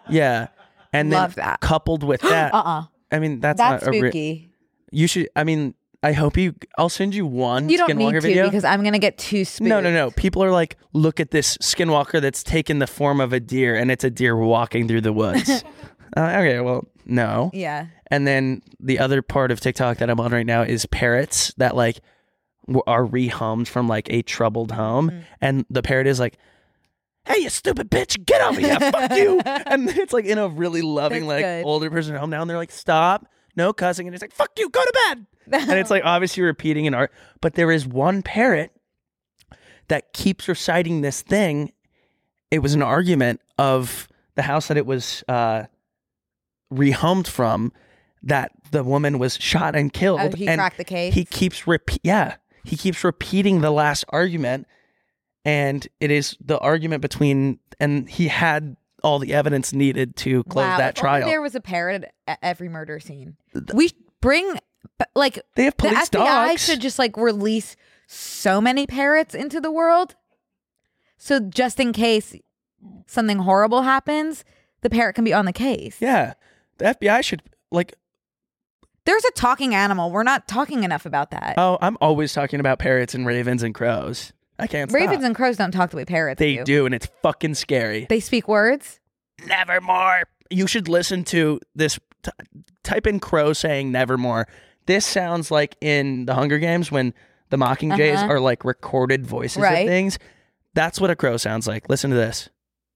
Yeah. And then Love that. coupled with that, Uh-uh. I mean, that's, That's not a re- spooky. you should, I mean, I hope you, I'll send you one You don't need Skinwalker to video. because I'm going to get too spooked. No, no, no. People are like, look at this Skinwalker that's taken the form of a deer, and it's a deer walking through the woods. uh, okay, well, no. Yeah. And then the other part of TikTok that I'm on right now is parrots that like w- are rehummed from like a troubled home, Mm. and the parrot is like, "Hey, you stupid bitch, get over here, fuck you!" And it's like in a really loving, That's like good. older person home now, and they're like, "Stop, no cussing," and it's like, "Fuck you, go to bed." And it's like obviously repeating an art, but there is one parrot that keeps reciting this thing. It was an argument of the house that it was uh, rehomed from, that the woman was shot and killed. Oh, he and cracked the case? He keeps repeat, yeah, he keeps repeating the last argument, and it is the argument between, and he had all the evidence needed to close Wow, that if only trial. there was a parrot at every murder scene. We sh- bring, like, They have the police F B I dogs. should just like release so many parrots into the world. So just in case something horrible happens, the parrot can be on the case. Yeah, the F B I should like. There's a talking animal. We're not talking enough about that. Oh, I'm always talking about parrots and ravens and crows. I can't stop. Ravens and crows don't talk the way parrots They do. do, and it's fucking scary. They speak words. Nevermore. You should listen to this. T- type in crow saying nevermore. This sounds like in the Hunger Games when the Mockingjays Uh-huh. are like recorded voices Right. of things. That's what a crow sounds like. Listen to this.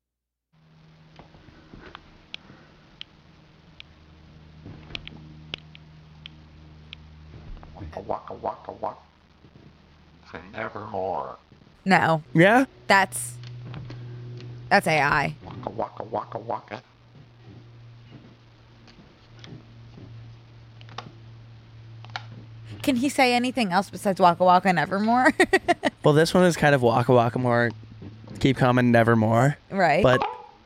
Waka waka waka waka. Say nevermore. No, Yeah? that's that's A I. Waka waka waka waka. Can he say anything else besides Waka Waka Nevermore? Well, this one is kind of Waka Waka more. Keep coming, nevermore. Right. But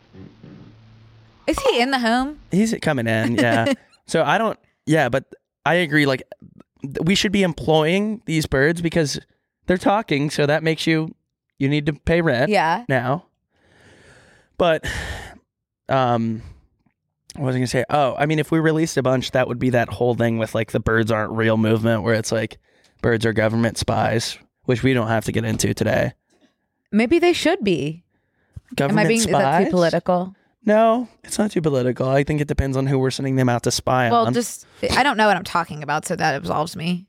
Is he in the home? he's coming in, yeah. So I don't, yeah, but I agree. Like, th- we should be employing these birds because they're talking. So that makes you, you need to pay rent Yeah. now. But, um, what was I going to say? Oh, I mean, if we released a bunch, that would be that whole thing with like the birds aren't real movement where it's like birds are government spies, which we don't have to get into today. Maybe they should be. Government Am I being is that spies? too political? No, it's not too political. I think it depends on who we're sending them out to spy Well, on. just I don't know what I'm talking about, so that absolves me.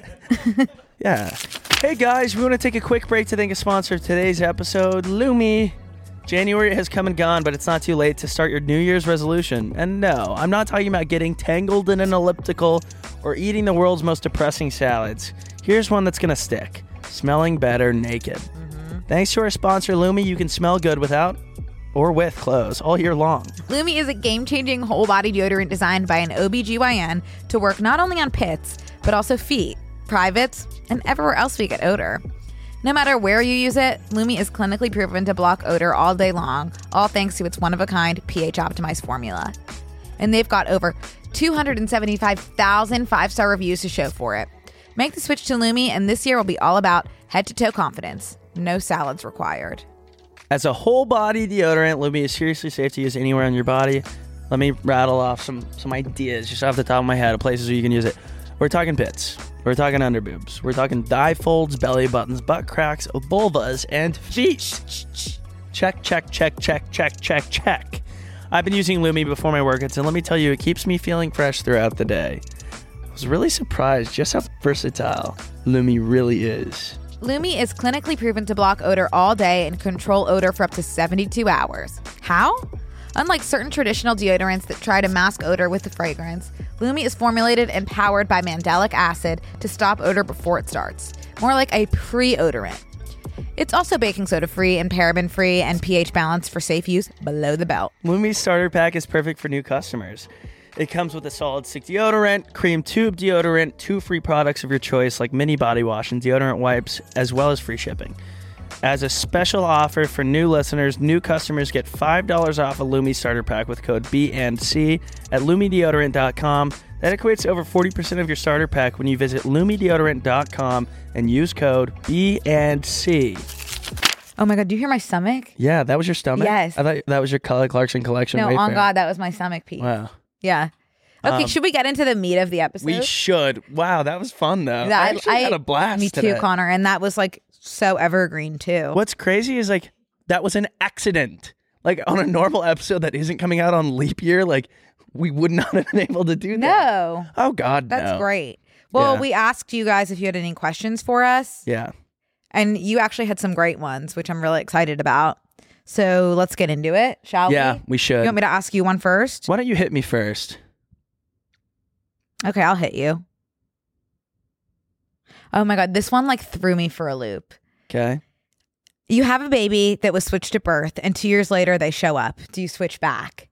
Yeah. Hey guys, we want to take a quick break to thank a sponsor of today's episode, Lumi. January has come and gone, but it's not too late to start your New Year's resolution. And no, I'm not talking about getting tangled in an elliptical or eating the world's most depressing salads. Here's one that's going to stick. Smelling better naked. Mm-hmm. Thanks to our sponsor, Lumi, you can smell good without or with clothes all year long. Lumi is a game-changing whole-body deodorant designed by an O B G Y N to work not only on pits, but also feet, privates, and everywhere else we get odor. No matter where you use it, Lumi is clinically proven to block odor all day long, all thanks to its one-of-a-kind pH-optimized formula. And they've got over two hundred seventy-five thousand five-star reviews to show for it. Make the switch to Lumi, and this year will be all about head-to-toe confidence. No salads required. As a whole body deodorant, Lumi is seriously safe to use anywhere on your body. Let me rattle off some some ideas just off the top of my head of places where you can use it. We're talking pits. We're talking underboobs. We're talking thigh folds, belly buttons, butt cracks, vulvas, and feet. Check, check, check, check, check, check, check. I've been using Lumi before my workouts, and let me tell you, it keeps me feeling fresh throughout the day. I was really surprised just how versatile Lumi really is. Lumi is clinically proven to block odor all day and control odor for up to seventy-two hours. How? Unlike certain traditional deodorants that try to mask odor with the fragrance, Lumi is formulated and powered by mandelic acid to stop odor before it starts, more like a pre-odorant. It's also baking soda free and paraben free and pH balanced for safe use below the belt. Lumi's starter pack is perfect for new customers. It comes with a solid stick deodorant, cream tube deodorant, two free products of your choice like mini body wash and deodorant wipes, as well as free shipping. As a special offer for new listeners, new customers get five dollars off a Lumi starter pack with code B and C at lumi deodorant dot com. That equates to over forty percent of your starter pack when you visit lumi deodorant dot com and use code B and C. Oh my God, do you hear my stomach? Yeah, that was your stomach? Yes. I thought that was your Kelly Clarkson collection. No, Wayfair. on God, that was my stomach piece. Wow. Yeah. Okay, Um, should we get into the meat of the episode? We should. Wow, that was fun though. Yeah, I I- actually I- had a blast Me too, today. Connor. And that was like so evergreen too. What's crazy is like that was an accident. Like on a normal episode that isn't coming out on leap year, like we would not have been able to do that. No, Oh God, that's no. great. Well, Yeah. we asked you guys if you had any questions for us. Yeah. And you actually had some great ones, which I'm really excited about. So let's get into it, shall Yeah, we? we should. You want me to ask you one first? Why don't you hit me first? Okay, I'll hit you. Oh my God, this one like threw me for a loop. Okay. You have a baby that was switched at birth, and two years later they show up. Do you switch back?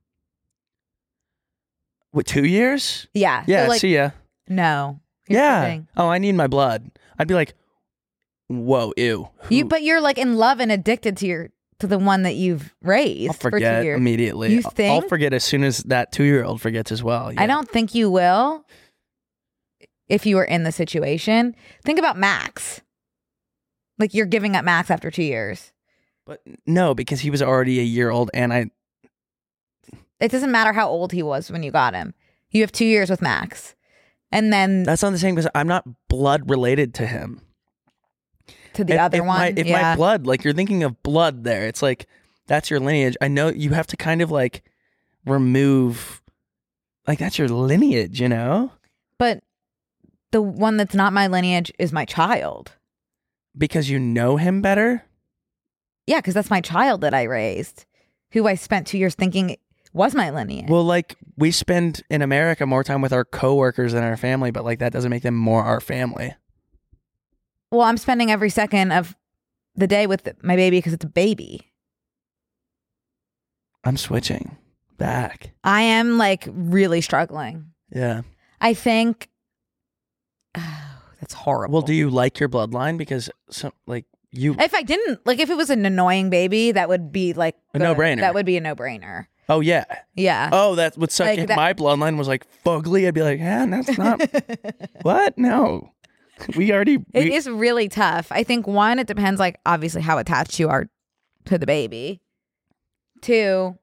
What, two years? Yeah. Yeah, So, like, see ya. no. Here's the Yeah. thing. Oh, I need my blood. I'd be like, whoa, ew. You, Who- but you're like in love and addicted to your to the one that you've raised I'll for forget two years. immediately. You I'll- think? I'll forget as soon as that two-year-old forgets as well. I Yeah. don't think you will. If you were in the situation, think about Max. Like you're giving up Max after two years. But no, because he was already a year old, and I. It doesn't matter how old he was when you got him. You have two years with Max, and then That's not the same because I'm not blood related to him. to the if, other if one. My, if yeah. my blood, like you're thinking of blood there, it's like that's your lineage. I know you have to kind of like remove, like that's your lineage, you know? But the one that's not my lineage is my child. Because you know him better. Yeah, because that's my child that I raised, who I spent two years thinking was my lineage. Well, like we spend in America more time with our coworkers than our family, but like that doesn't make them more our family. Well, I'm spending every second of the day with my baby because it's a baby. I'm switching back. I am like really struggling. Yeah. I think oh, that's horrible. Well, do you like your bloodline? Because some like you. If I didn't, like if it was an annoying baby, that would be like A good. no-brainer. That would be a no-brainer. Oh yeah. Yeah. Oh, that would suck. Like if that- my bloodline was like fugly, I'd be like, yeah, that's not. What? No. We already. It we- is really tough. I think one, it depends like obviously how attached you are to the baby. Two,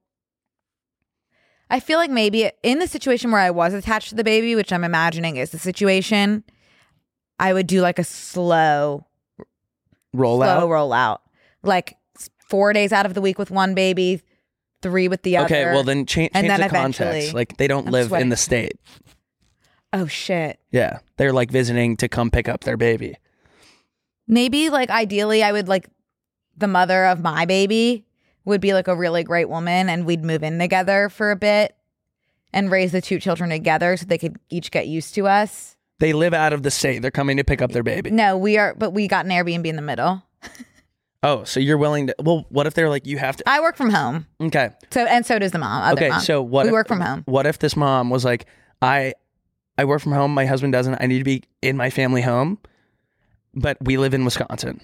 I feel like maybe in the situation where I was attached to the baby, which I'm imagining is the situation, I would do like a slow roll slow out. rollout. Like four days out of the week with one baby, three with the other. Okay, well then cha- change and then the eventually- context. Like they don't I'm live sweating. in the state. Oh shit. Yeah, they're like visiting to come pick up their baby. Maybe like ideally I would like the mother of my baby would be like a really great woman and we'd move in together for a bit and raise the two children together so they could each get used to us. They live out of the state. They're coming to pick up their baby. No, we are, but we got an Airbnb in the middle. Oh, so you're willing to? Well, what if they're like you have to? I work from home. Okay. So, and so does the mom. Other Okay. mom. So what? We if, work from home. What if this mom was like, I, I work from home. My husband doesn't. I need to be in my family home, but we live in Wisconsin.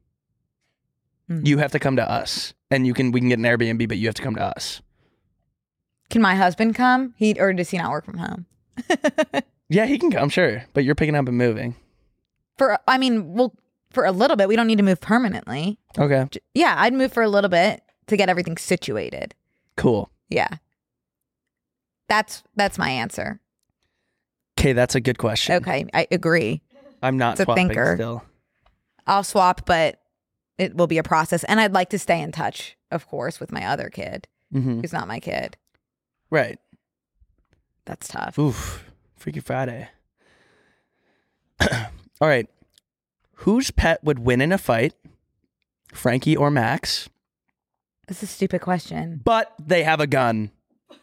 Mm. You have to come to us, and you can we can get an Airbnb, but you have to come to us. Can my husband come? He or does he not work from home? Yeah, he can come, sure, but you're picking up and moving. For I mean, well, for a little bit. We don't need to move permanently. Okay, J- Yeah, I'd move for a little bit to get everything situated. cool. Yeah. That's that's my answer. Okay, that's a good question. Okay, I agree. I'm not It's a swapping thinker. still. I'll swap, but it will be a process. And I'd like to stay in touch, of course, with my other kid, Mm-hmm. who's not my kid. Right. That's tough. Oof. Freaky Friday. All right. Whose pet would win in a fight? Frankie or Max? It's a stupid question. But they have a gun.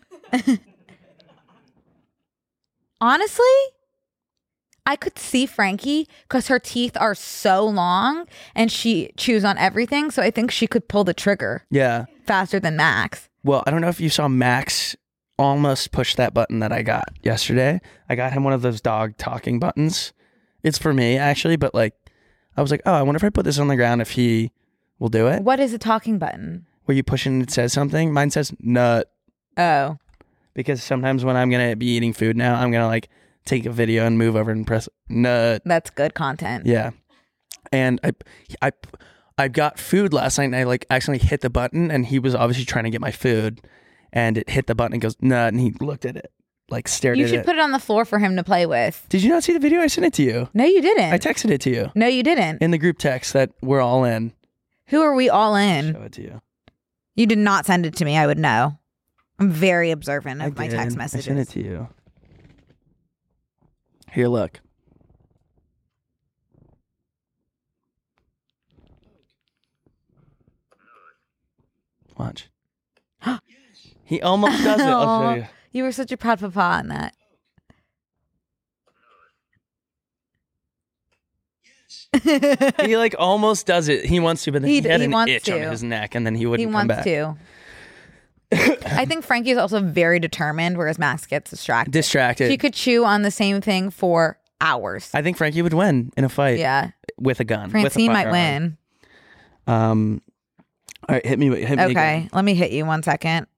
Honestly, I could see Frankie because her teeth are so long and she chews on everything. So I think she could pull the trigger Yeah. faster than Max. Well, I don't know if you saw Max almost push that button that I got yesterday. I got him one of those dog talking buttons. It's for me, actually, but like, I was like, oh, I wonder if I put this on the ground if he will do it. What is a talking button? Where you push it and it says something. Mine says nut. Oh, Because sometimes when I'm going to be eating food now, I'm going to like take a video and move over and press nut. that's good content. Yeah. And I, I, I got food last night and I like accidentally hit the button and he was obviously trying to get my food and it hit the button and goes, nah, and he looked at it, like stared You at should it. put it on the floor for him to play with. Did you not see the video? I sent it to you. No, you didn't. I texted it to you no, you didn't. in the group text that we're all in. Who are we all in? Show it to you. You did not send it to me. I would know. I'm very observant of I my did. text I messages. sent it to you. Here, look. Watch. He almost does it. I'll show you. You were such a proud papa on that. He like almost does it. He wants to, but then he, He- had he an wants itch on to. his neck, and then he He wouldn't come wants back. to. I think Frankie is also very determined, whereas Max gets distracted. Distracted. She could chew on the same thing for hours. I think Frankie would win in a fight. Yeah. With a gun. with a Francine might firearm. win. Um. All right, hit me. Hit me Okay, again. let me hit you one second.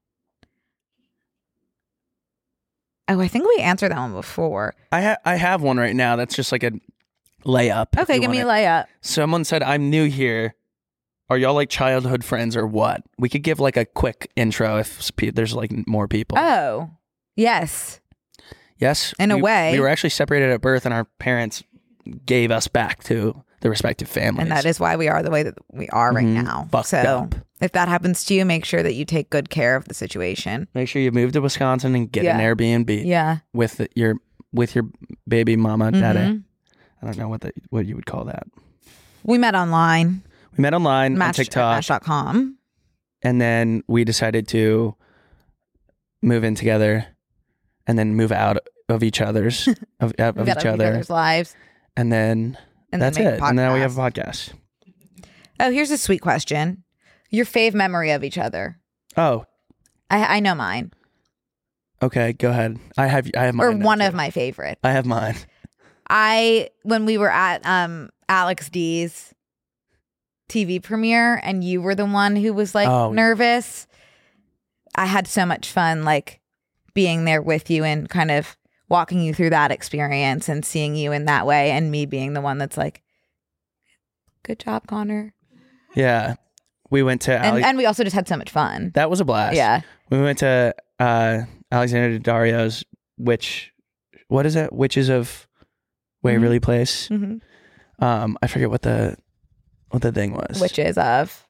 Oh, I think we answered that one before. I ha- I have one right now. That's just like a layup. if Okay, you give me a want it. layup. Someone said, I'm new here. Are y'all like childhood friends or what? We could give like a quick intro if spe- there's like more people. Oh, yes. Yes. in a we- way. We were actually separated at birth and our parents gave us back to the respective families. And that is why we are the way that we are right Mhm. now. Fucked so up. if that happens to you, make sure that you take good care of the situation. Make sure you move to Wisconsin and get Yeah. an Airbnb Yeah. with the- your with your baby mama, daddy. Mhm. I don't know what the, what you would call that. We met online, We met online match on TikTok. match dot com. And then we decided to move in together and then move out of each other's of, of We got each each other. other's lives. And then And that's then make it. a And now we have podcast. a podcast. Oh, here's a sweet question. Your fave memory of each other. Oh, I, I know mine. okay, go ahead. I have I have mine. Or now, one too. of my favorite. I have mine. I when we were at um Alex D's T V premiere and you were the one who was like Oh. nervous. I had so much fun like being there with you and kind of walking you through that experience and seeing you in that way and me being the one that's like, good job, Connor. Yeah. We went to And, Ale- and we also just had so much fun. that was a blast. Yeah. We went to uh Alexander Daddario's witch what is it? Witches of Waverly Place. hmm Um I forget what the what the thing was. Witches of.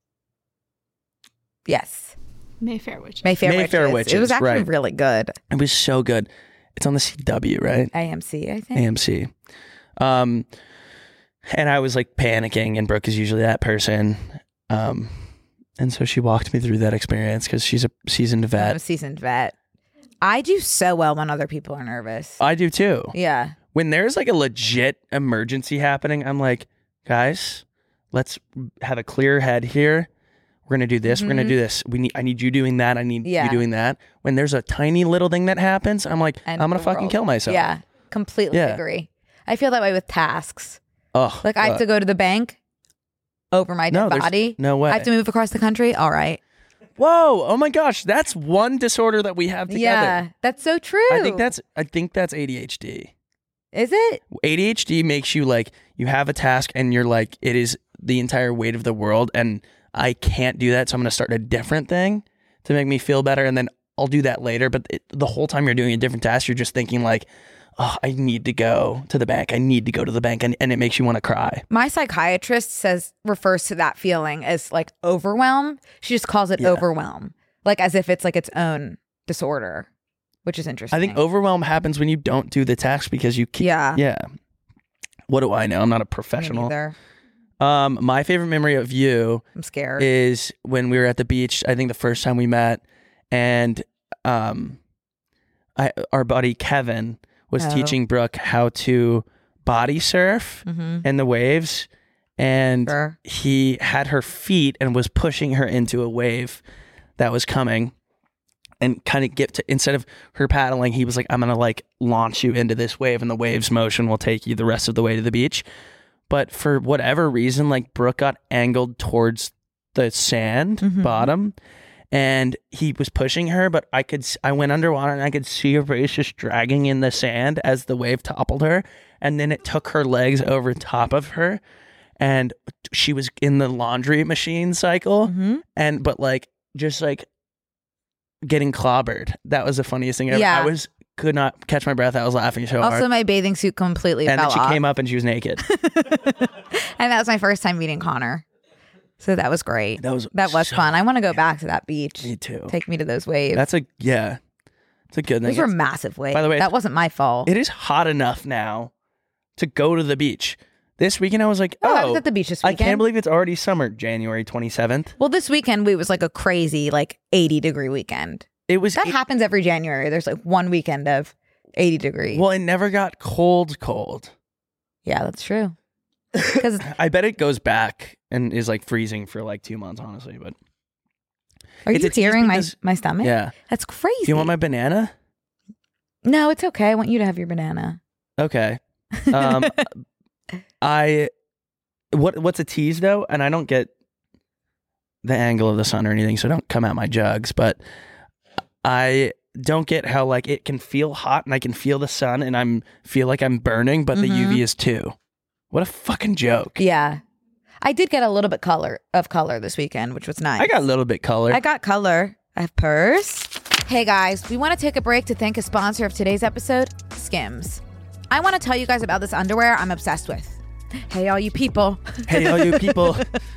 Yes. Mayfair Witches. Mayfair, Mayfair Witches. It was Witches, actually right. really good. It was so good. It's on the C W, right? A M C, I think. A M C. Um, and I was like panicking, and Brooke is usually that person. Um, and so she walked me through that experience because she's a seasoned I'm a vet. seasoned vet. I do so well when other people are nervous. I do too. Yeah. When there's like a legit emergency happening, I'm like, guys, let's have a clear head here. We're gonna do this. We're gonna Mhm. do this. We need. I need you doing that. I need Yeah. you doing that. When there's a tiny little thing that happens, I'm like, End I'm gonna the fucking world. kill myself. Yeah. Completely Yeah. agree. I feel that way with tasks. Oh, Like I have to go to the bank over my no, dead there's body. no way. I have to move across the country. All right. Whoa! Oh my gosh, that's one disorder that we have together. Yeah. That's so true. I think that's I think that's A D H D. Is it? A D H D makes you like you have a task and you're like it is the entire weight of the world and I can't do that, so I'm going to start a different thing to make me feel better and then I'll do that later, but it, the whole time you're doing a different task you're just thinking like, "Oh, I need to go to the bank. I need to go to the bank." And, and it makes you want to cry. My psychiatrist says refers to that feeling as like overwhelm. She just calls it Yeah. overwhelm. Like as if it's like its own disorder, which is interesting. I think overwhelm happens when you don't do the task because you keep Yeah. Yeah. What do I know? I'm not a Me professional. neither. Um my favorite memory of you I'm scared. is when we were at the beach, I think the first time we met, and um, I our buddy Kevin was Oh. teaching Brooke how to body surf mm-hmm. in the waves, and Sure. he had her feet and was pushing her into a wave that was coming, and kind of get to instead of her paddling, he was like, "I'm gonna like launch you into this wave, and the wave's motion will take you the rest of the way to the beach." But for whatever reason, like Brooke got angled towards the sand Mhm. bottom, and he was pushing her. But I could, s- I went underwater and I could see her face just dragging in the sand as the wave toppled her, and then it took her legs over top of her, and she was in the laundry machine cycle, Mhm. and but like just like getting clobbered. That was the funniest thing ever. Yeah. I was could not catch my breath. I was laughing so hard. Also, my bathing suit completely And fell then she off. came up and she was naked. And that was my first time meeting Connor. So that was great. That was That was so- fun. I want to go back to that beach. Me too. Take me to those waves. That's a yeah. It's a good thing. Those were It's- massive waves. By the way, that wasn't my fault. It is hot enough now to go to the beach. This weekend I was like, oh, oh, I was at the beach this I weekend. can't believe it's already summer, January twenty-seventh. Well, this weekend we was like a crazy like eighty degree weekend. It was That it- happens every January. There's like one weekend of eighty degrees. well, it never got cold cold. yeah, that's true. Because I bet it goes back and is like freezing for like two months, honestly. But are It's you a tease hearing my because- my stomach? yeah. That's crazy. Do you want my banana? No, it's okay. I want you to have your banana. Okay. Um I what what's a tease though? And I don't get the angle of the sun or anything, so don't come at my jugs, but I don't get how like it can feel hot and I can feel the sun and I'm feel like I'm burning, but the Mhm. U V is too. What a fucking joke. Yeah, I did get a little bit color of color this weekend, which was nice. I got a little bit color. I got color. I have purse. Hey guys, we want to take a break to thank a sponsor of today's episode, Skims. I want to tell you guys about this underwear I'm obsessed with. Hey, all you people. Hey, all you people.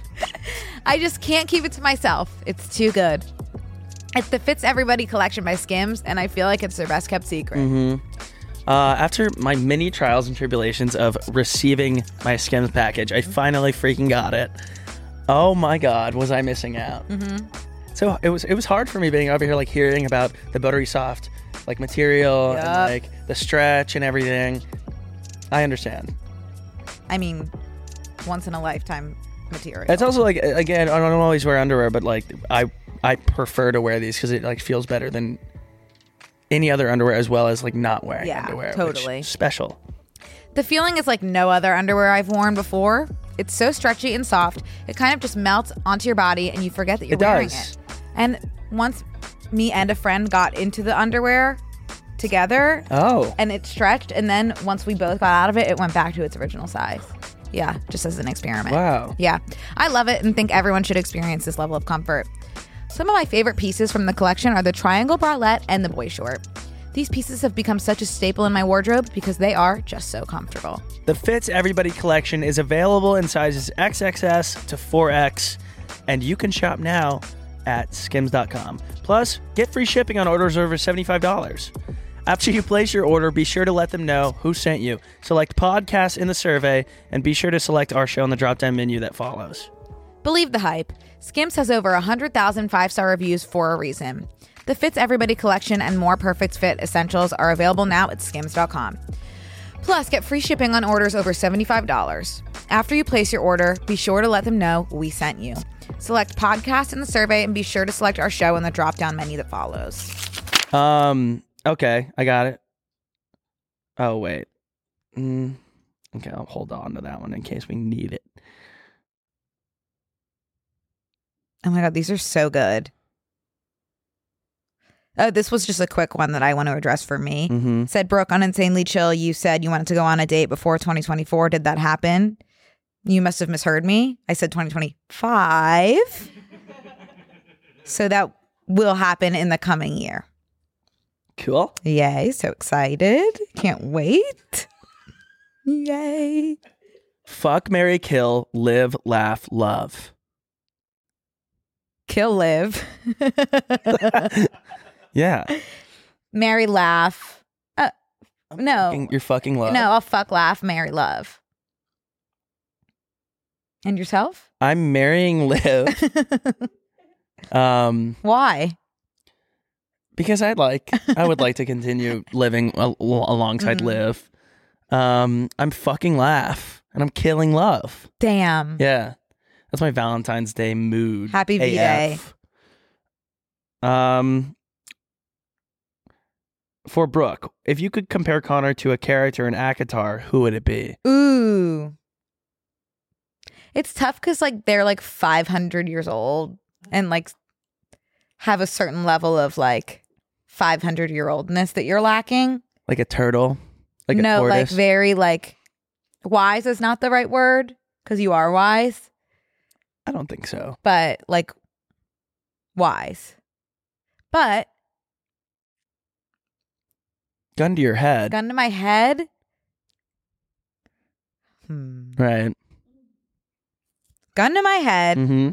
I just can't keep it to myself. It's too good. It's the Fits Everybody collection by Skims, and I feel like it's their best kept secret. hmm Uh, after my many trials and tribulations of receiving my Skims package, I finally freaking got it. Oh my God, was I missing out? Mm-hmm. So it was it was hard for me being over here, like hearing about the buttery soft, like material Yup. and like the stretch and everything. I understand. I mean, once in a lifetime material. It's also like again, I don't always wear underwear, but like I I prefer to wear these because it like feels better than any other underwear, as well as like not wearing Yeah, underwear. which totally. is special. The feeling is like no other underwear I've worn before. It's so stretchy and soft. It kind of just melts onto your body and you forget that you're It wearing does. it. And once me and a friend got into the underwear together Oh, and it stretched, and then once we both got out of it, it went back to its original size. Yeah, just as an experiment. wow. Yeah, I love it and think everyone should experience this level of comfort. Some of my favorite pieces from the collection are the triangle bralette and the boy short. These pieces have become such a staple in my wardrobe because they are just so comfortable. The Fits Everybody collection is available in sizes X X S to four X, and you can shop now at skims dot com. Plus, get free shipping on orders over seventy-five dollars. After you place your order, be sure to let them know who sent you. Select podcast in the survey, and be sure to select our show in the drop-down menu that follows. Believe the hype. Skims has over one hundred thousand five-star reviews for a reason. The Fits Everybody collection and more perfect fit essentials are available now at skims dot com. Plus, get free shipping on orders over seventy-five dollars. After you place your order, be sure to let them know we sent you. Select podcast in the survey and be sure to select our show in the drop-down menu that follows. Um. Okay, I got it. Oh wait. Mm, okay, I'll hold on to that one in case we need it. Oh my God, these are so good. Oh, this was just a quick one that I want to address for me. Mm-hmm. Said Brooke on Insanely Chill, you said you wanted to go on a date before twenty twenty-four. Did that happen? You must have misheard me. I said twenty twenty-five. So that will happen in the coming year. Cool. Yay, so excited. Can't wait. Yay. Fuck, marry, kill, live, laugh, love. Kill, live. Yeah. Marry, laugh. Uh, no. Fucking- You're fucking love. No, I'll fuck, laugh, marry, love. And yourself? I'm marrying Liv. um, Why? because I'd like, I would like to continue living al- alongside Mhm. Liv. Um, I'm fucking laugh and I'm killing love. Damn. Yeah, that's my Valentine's Day mood. Happy V-Day. A F. Um, for Brooke, if you could compare Connor to a character in ACOTAR, who would it be? Ooh. It's tough because like they're like five hundred years old and like have a certain level of like five hundred year oldness that you're lacking. Like a turtle? Like a no, like tortoise? very like wise is not the right word. because you are wise, I don't think so. but like wise. But Gun to your head. gun to my head. Hmm. Right. Gun to my head. Mm-hmm.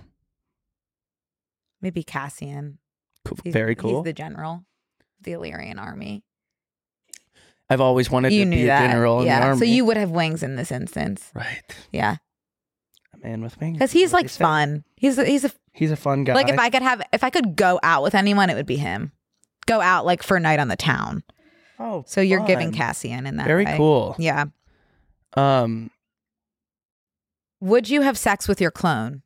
Maybe Cassian. Cool. He's- Very cool. He's the general, of the Illyrian army. I've always wanted You to knew be that. a general in yeah. the army. So you would have wings in this instance. Right. Yeah. A man with wings. Because he's is what like they say. fun. He's a, he's a He's a fun guy. like if I could have if I could go out with anyone, it would be him. Go out like for a night on the town. Oh, So you're giving fun. Cassian in that Very way. cool. Yeah. Um, Would you have sex with your clone?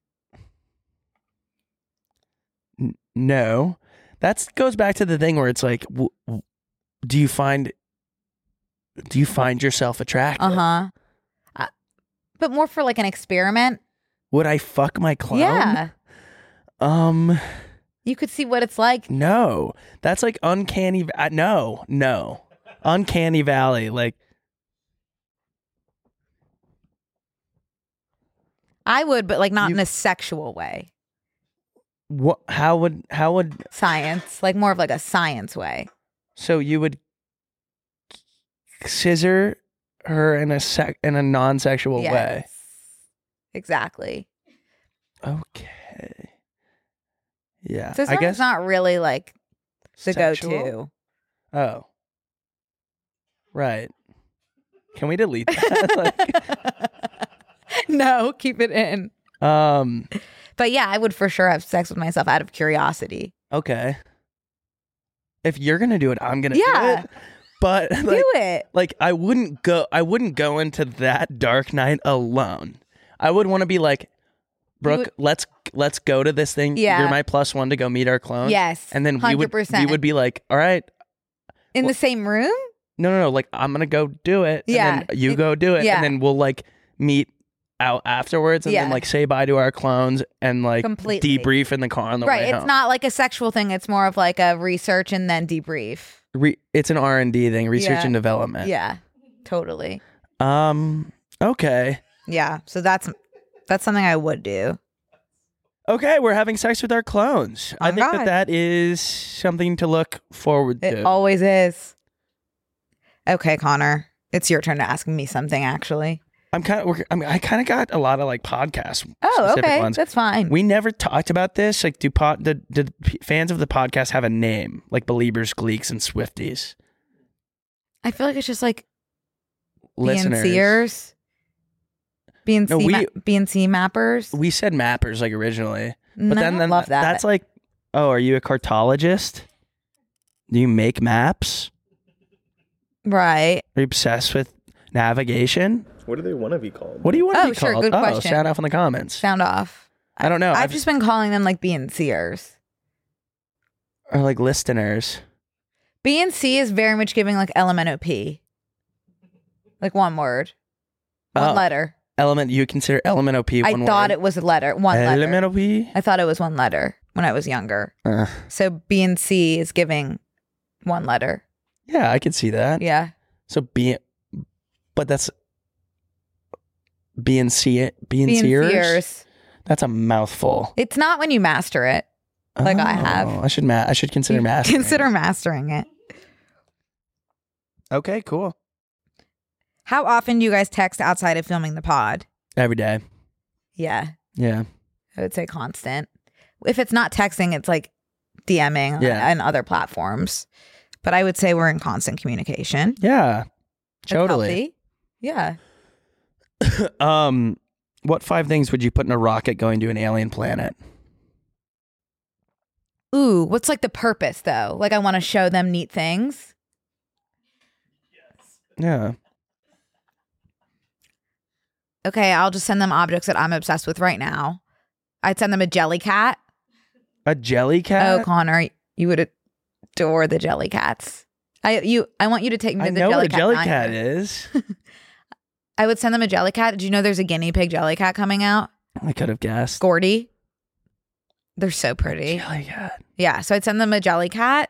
n- no, that goes back to the thing where it's like, w- w- do you find, do you find yourself attractive? Uh-huh. Uh But more for like an experiment. Would I fuck my clone? Yeah. Um, You could see what it's like. no, that's like uncanny. va- uh, No, no, uncanny valley. Like, I would, but like not You- in a sexual way. what? How would? How would? Science. Like more of like a science way. So you would scissor her in a sec in a non-sexual Yes. way. Exactly. Okay. Yeah. So I it's guess not really like the sexual? go-to. Oh. Right. Can we delete that? No, keep it in. Like, um. But yeah, I would for sure have sex with myself out of curiosity. Okay. If you're gonna do it, I'm gonna Yeah. do it. But like, Do it. like I wouldn't go. I wouldn't go into that dark night alone. I would want to be like, Brooke, would- let's let's go to this thing. Yeah. You're my plus one to go meet our clone. Yes. And then we would we one hundred percent. would be like, all right, In well- the same room? no, no, no. Like I'm gonna go do it. Yeah. And then you It- go do it. yeah. And then we'll like meet out afterwards and then Yeah. like say bye to our clones and like Completely. debrief in the car on the Right. way It's home. not like a sexual thing. It's more of like a research and then debrief. Re- it's an R and D thing, research Yeah. and development. Yeah. Totally. Um. Okay. Yeah. So that's that's something I would do. Okay, we're having sex with our clones. I Oh, think God. that that is something to look forward It to. always is. Okay, Connor. It's your turn to ask me something actually. I'm kind of. I mean, I kind of got a lot of like podcast. Oh, specific okay. Ones. That's fine. We never talked about this. Like, do pod, do, do p- fans of the podcast have a name? Like Beliebers, Gleeks, and Swifties. I feel like it's just like Listeners, B N Cers. B N C No, we- ma- B N C mappers. we said mappers like originally, but No, I then don't then love that. that's like, oh, are you a cartologist? Do you make maps? Right. Are you obsessed with navigation? What do they want to be called? What do you want to Oh, be sure, called? good oh, question. sound off in the comments. Sound off. I don't know. I've, I've- just been calling them like B N Cers. Or like listeners. B N C is very much giving like L M N O P. Like one word. One Oh, letter. Element, you consider L M N O P I one thought word? it was a letter. One letter. L M N O P? I thought it was one letter when I was younger. Uh, So B and C is giving one letter. yeah, I could see that. Yeah. So B, but that's B and C, B and B and Cers? Cers. That's a mouthful. It's not when you master it. Like I have. Oh, I should ma- I should consider You mastering. Consider mastering it. Okay, cool. How often do you guys text outside of filming the pod? Every day. Yeah. Yeah. I would say constant. If it's not texting, it's like DMing Yeah. on other platforms. But I would say we're in constant communication. Yeah. That's Totally. healthy. Yeah. Um, what five things would you put in a rocket going to an alien planet? Ooh, what's like the purpose though? Like I want to show them neat things. Yeah. Okay, I'll just send them objects that I'm obsessed with right now. I'd send them a jelly cat. A jelly cat? Oh, Connor, you would adore the jelly cats. I you I want you to take me to I the know jelly what a cat jelly diner. cat is. I would send them a jelly cat. Did you know there's a guinea pig jelly cat coming out? I could have guessed. Gordy. They're so pretty. Jelly cat. Yeah, so I'd send them a jelly cat.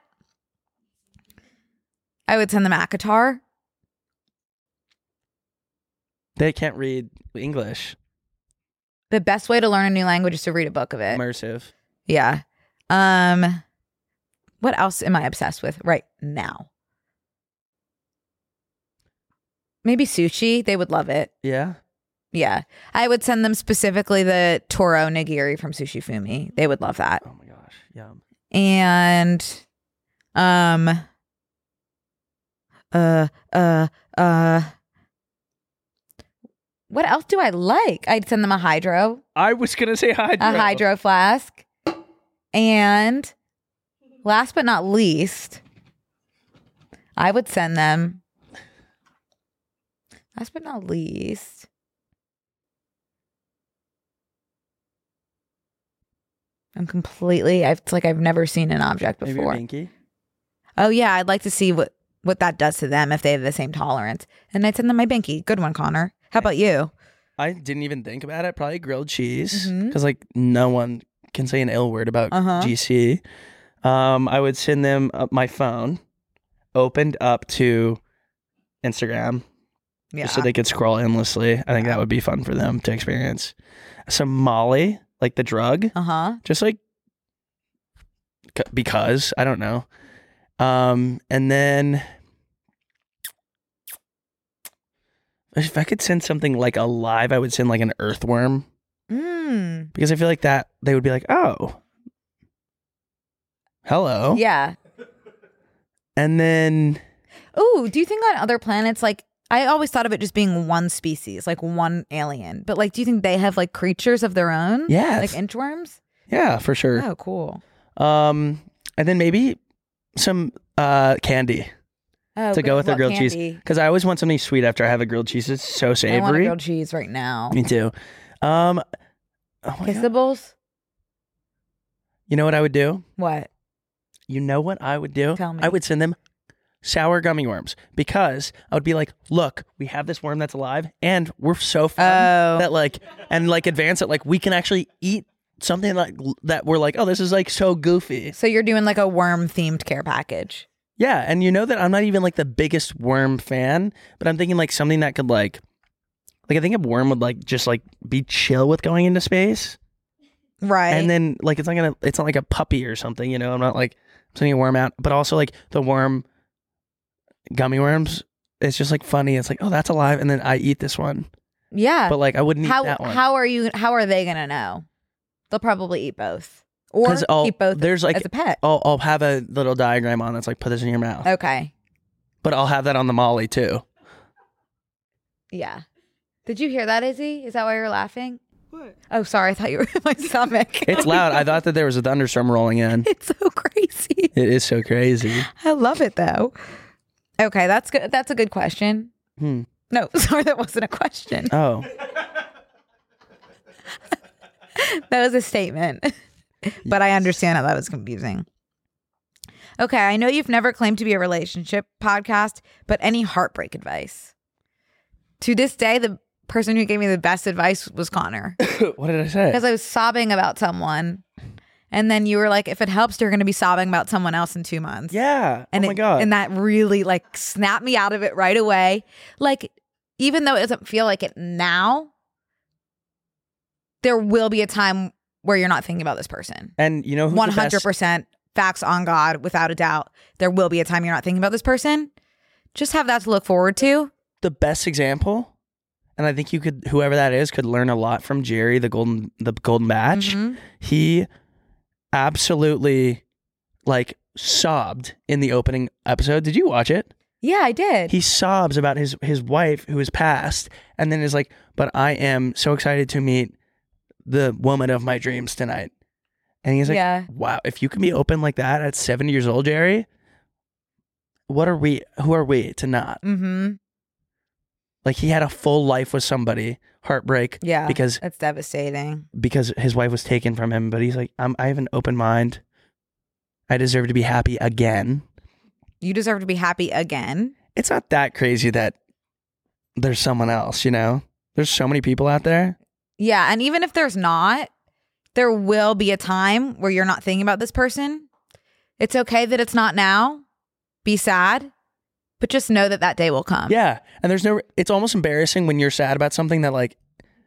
I would send them Akatar. They can't read English. The best way to learn a new language is to read a book of it. Immersive. Yeah. Um, what else am I obsessed with right now? Maybe sushi. They would love it. Yeah. Yeah. I would send them specifically the Toro nigiri from Sushi Fumi. They would love that. Oh my gosh. Yum. And um uh uh uh what else do I like? I'd send them a hydro, I was gonna say hydro. a hydro flask. And last but not least, I would send them last but not least I'm completely I've it's like I've never seen an object Maybe before. a binky. Oh yeah, I'd like to see what what that does to them if they have the same tolerance. And I'd send them my binky. Good one, Connor. How about you? I didn't even think about it. Probably grilled cheese, Mhm. because like no one can say an ill word about Uh-huh. G C. Um, I would send them uh, my phone opened up to Instagram, Yeah. just so they could scroll endlessly. I think that would be fun for them to experience. Some Molly, like the drug, Uh-huh. just like c- because I don't know. Um, and then if I could send something like alive, I would send like an earthworm, Mm. because I feel like that they would be like, oh, hello. Yeah. And then Ooh, do you think on other planets, like, I always thought of it just being one species, like one alien. But like, do you think they have like creatures of their own? Yes. Like inchworms? yeah, for sure. Oh, cool. Um, and then maybe some uh candy Oh, to go good. with their What grilled candy? cheese, because I always want something sweet after I have a grilled cheese. It's so I want a savory. grilled cheese right now. Me too. Um, oh my God. Kissables? You know what I would do? What? You know what I would do? Tell me. I would send them sour gummy worms, because I would be like, look, we have this worm that's alive and we're so fun Oh. that like, and like advance it. Like we can actually eat something like that. We're like, oh, this is like so goofy. So you're doing like a worm themed care package. Yeah. And you know that I'm not even like the biggest worm fan, but I'm thinking like something that could like, like I think a worm would like just like be chill with going into space. Right. And then like, it's not gonna, it's not like a puppy or something, you know, I'm not like sending a worm out, but also like the worm gummy worms, it's just like funny. It's like, oh, that's alive. And then I eat this one, yeah. but like I wouldn't eat how that one. how are you how are they gonna know? They'll probably eat both. Or 'Cause I'll- keep both there's like, as a pet. I'll, I'll have a little diagram on that's like, put this in your mouth, Okay. but I'll have that on the Molly too. Yeah. Did you hear that, Izzy? Is that why you're laughing? What? Oh, sorry. I thought you were in my stomach. It's loud. I thought that there was a thunderstorm rolling in. It's so crazy. It is so crazy. I love it though. Okay, that's good. That's a good question. Hmm. No, sorry, that wasn't a question. Oh, That was a statement. But I understand how that was confusing. Okay, I know you've never claimed to be a relationship podcast, but any heartbreak advice? To this day, the person who gave me the best advice was Connor. what did I say? Because I was sobbing about someone. And then you were like, if it helps, you're going to be sobbing about someone else in two months. Yeah. And oh my it- God. And that really like snapped me out of it right away. Like, even though it doesn't feel like it now, there will be a time where you're not thinking about this person. and you know who's one the best- hundred percent facts on God, without a doubt. There will be a time you're not thinking about this person. Just have that to look forward to. the best example, and I think you could, whoever that is, could learn a lot from Jerry, the golden, the golden batch. Mhm. He absolutely like sobbed in the opening episode. Did you watch it? Yeah, I did. He sobs about his his wife who is passed, and then is like, "But I am so excited to meet the woman of my dreams tonight." And he's like, Yeah. "Wow, if you can be open like that at seventy years old, Jerry, what are we? Who are we to not?" mm-hmm. Like he had a full life with somebody, heartbreak, Yeah. because That's devastating. because his wife was taken from him. But he's like, I'm, I have an open mind. I deserve to be happy again. You deserve to be happy again. It's not that crazy that there's someone else, you know? There's so many people out there. Yeah. And even if there's not, there will be a time where you're not thinking about this person. It's okay that it's not now. Be sad, but just know that that day will come. Yeah. And there's no, it's almost embarrassing when you're sad about something that like,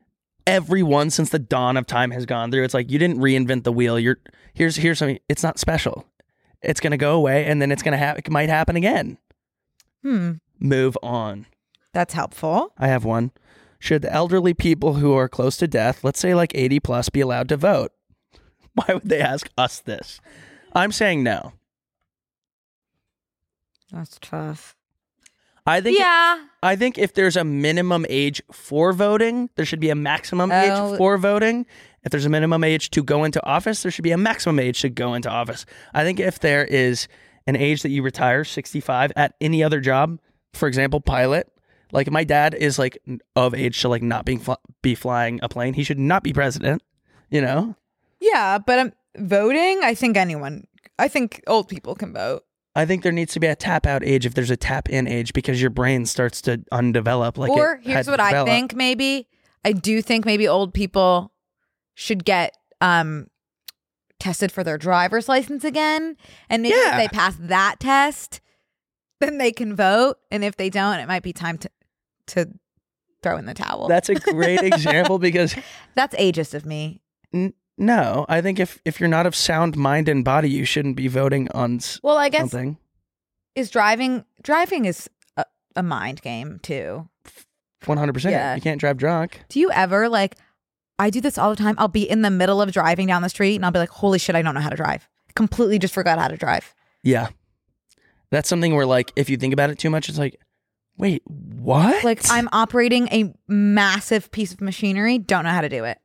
everyone since the dawn of time has gone through. It's like you didn't reinvent the wheel. You're here's here's something. It's not special. It's gonna go away, and then it's gonna happen. It might happen again. Hmm. Move on. That's helpful. I have one. Should the elderly people who are close to death, let's say like eighty plus, be allowed to vote? Why would they ask us this? I'm saying no. That's tough. I think Yeah. I think if there's a minimum age for voting, there should be a maximum Oh. age for voting. If there's a minimum age to go into office, there should be a maximum age to go into office. I think if there is an age that you retire, sixty-five, at any other job, for example, pilot, like if my dad is like of age to like not being fl- be flying a plane, he should not be president, you know? Yeah, but um, voting, I think anyone, I think old people can vote. I think there needs to be a tap out age if there's a tap in age because your brain starts to undevelop. Like or it here's had to what I develop. think maybe. I do think maybe old people should get um tested for their driver's license again. And maybe Yeah. if they pass that test, then they can vote. And if they don't, it might be time to to throw in the towel. That's a great example because That's ageist of me. n- no, I think if, if you're not of sound mind and body, you shouldn't be voting on s- Well, I guess something. is driving driving is a, a mind game too. one hundred percent. Yeah. You can't drive drunk. Do you ever like I do this all the time. I'll be in the middle of driving down the street and I'll be like, holy shit, I don't know how to drive. Completely just forgot how to drive. Yeah. That's something where, like, if you think about it too much, it's like, wait, what? Like I'm operating a massive piece of machinery, don't know how to do it.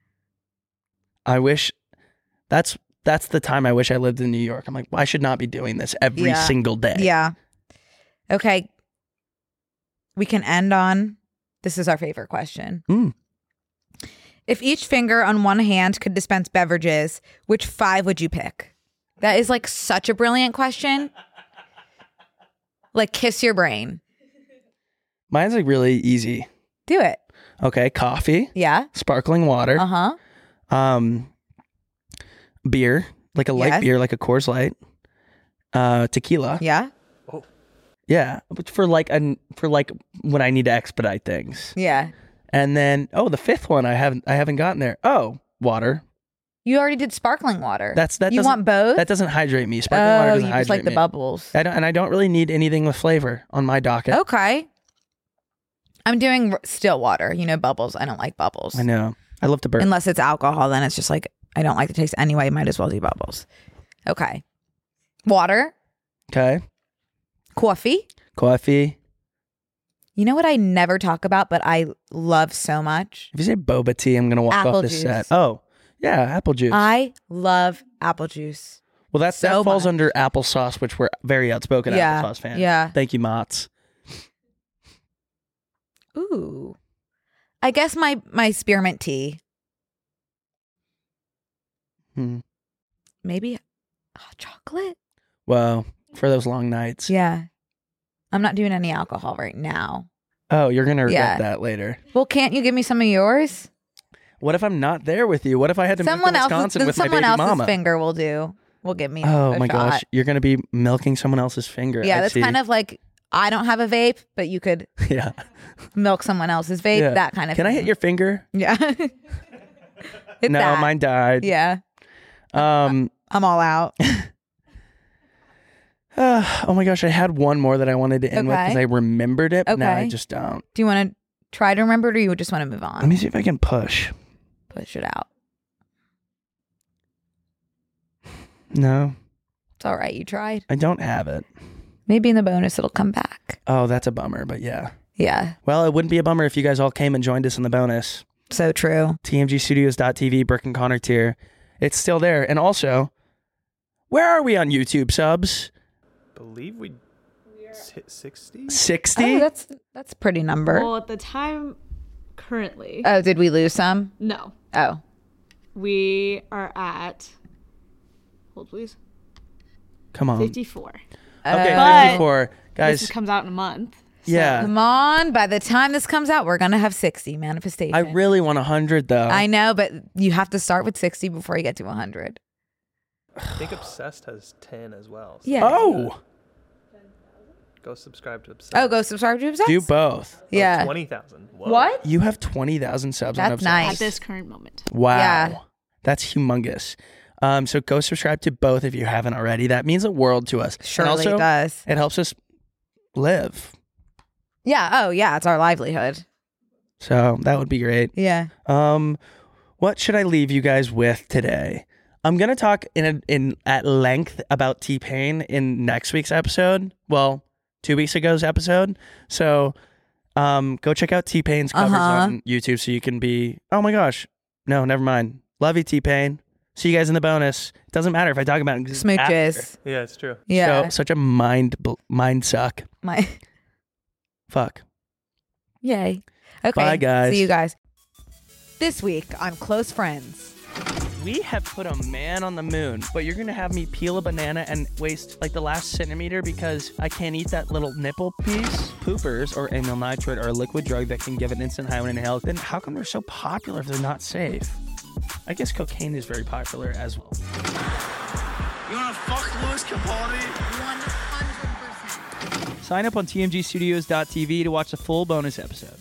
I wish that's that's the time I wish I lived in New York. I'm like, well, I should not be doing this every Yeah. single day. Yeah. Okay. We can end on this is our favorite question. Mm. If each finger on one hand could dispense beverages, which five would you pick? That is like such a brilliant question. Like kiss your brain. Mine's like really easy. Do it. Okay, coffee, Yeah. sparkling water, Uh-huh. um, beer, like a light Yes. beer, like a Coors Light, uh, tequila. Yeah. Yeah, but for like an for like when I need to expedite things. Yeah. And then oh, the fifth one I haven't I haven't gotten there. Oh, water. You already did sparkling water. That's that. You doesn't- want both? That doesn't hydrate me. Sparkling oh, water you doesn't hydrate just like the me. bubbles. I don't, and I don't really need anything with flavor on my docket. Okay. I'm doing r- still water. You know, bubbles. I don't like bubbles. I know. I love to burp. Unless it's alcohol, then it's just like, I don't like the taste anyway. Might as well do bubbles. Okay. Water. Okay. Coffee. Coffee. You know what I never talk about, but I love so much? If you say boba tea, I'm gonna walk Apple off this juice. set. Oh, yeah, apple juice. I love apple juice. well, that so that falls much. under applesauce, which we're very outspoken Yeah, applesauce fans. yeah. Thank you, Mott's. Ooh. I guess my, my spearmint tea. Hmm. Maybe hot chocolate? Well, for those long nights. Yeah. I'm not doing any alcohol right now. Oh, you're gonna regret Yeah. that later. Well, can't you give me some of yours? What if I'm not there with you? What if I had to Someone move to else's, Wisconsin with my someone baby else's mama? finger will do. Will give me. Oh a my shot. gosh, you're gonna be milking someone else's finger. Yeah, I that's see. kind of like I don't have a vape, but you could yeah. milk someone else's vape. Yeah. That kind of. Can I thing. hit your finger? Yeah. Hit no, that. mine died. Yeah, Um. I'm all out. uh, oh my gosh, I had one more that I wanted to end with Okay. because I remembered it, but now I Okay. just don't. Do you want to try to remember it, or you just want to move Let on? me see if I can push. Push it out. No, It's all right. You tried. I don't have it. Maybe in the bonus it'll come back. Oh, that's a bummer, but yeah. Yeah. Well, it wouldn't be a bummer if you guys all came and joined us in the bonus. So true. T M G studios dot T V, Brick and Connor tier. It's still there. And also, where are we on YouTube subs? believe we hit sixty. sixty? Oh, that's that's a pretty number. Well, at the time, currently, Oh, did we lose some? no, Oh, we are at. Hold please. Come on. fifty-four. Okay, Uh, fifty-four. Guys, This comes out in a month. yeah. come on. By the time this comes out, we're gonna have sixty manifestation. I really want one hundred, though. I know, but you have to start with sixty before you get to one hundred. I think Obsessed has ten as well. so- Yeah. Oh! Go subscribe to Obsessed. Oh, go subscribe to Obsessed? Do both. Yeah. twenty thousand. What? You have twenty thousand subs on That's Obsessed. nice. At this current moment. Wow. Yeah. That's humongous. Um, so go subscribe to both if you haven't already. That means a world to us. And Surely also, it does. it helps us live. Yeah. Oh, yeah. It's our livelihood. So that would be great. Yeah. Um, what should I leave you guys with today? I'm gonna talk in a, in at length about T-Pain in next week's episode. Well, two weeks ago's episode. So, um, go check out T-Pain's covers Uh-huh. on YouTube so you can be. Oh my gosh, no, never mind. Love you, T-Pain. See you guys in the bonus. It doesn't matter if I talk about it Smooches. after. Yeah, it's true. Yeah. So, such a mind bl- mind suck. My. Fuck. Yay. Okay. Bye, guys. See you guys. This week on Close Friends. We have put a man on the moon, but you're gonna have me peel a banana and waste like the last centimeter because I can't eat that little nipple piece? Poopers or amyl nitrate are a liquid drug that can give an instant high when inhaled. Then how come they're so popular if they're not safe? I guess cocaine is very popular as well. You wanna fuck Louis Capaldi? one hundred percent. Sign up on T M G studios dot T V to watch the full bonus episode.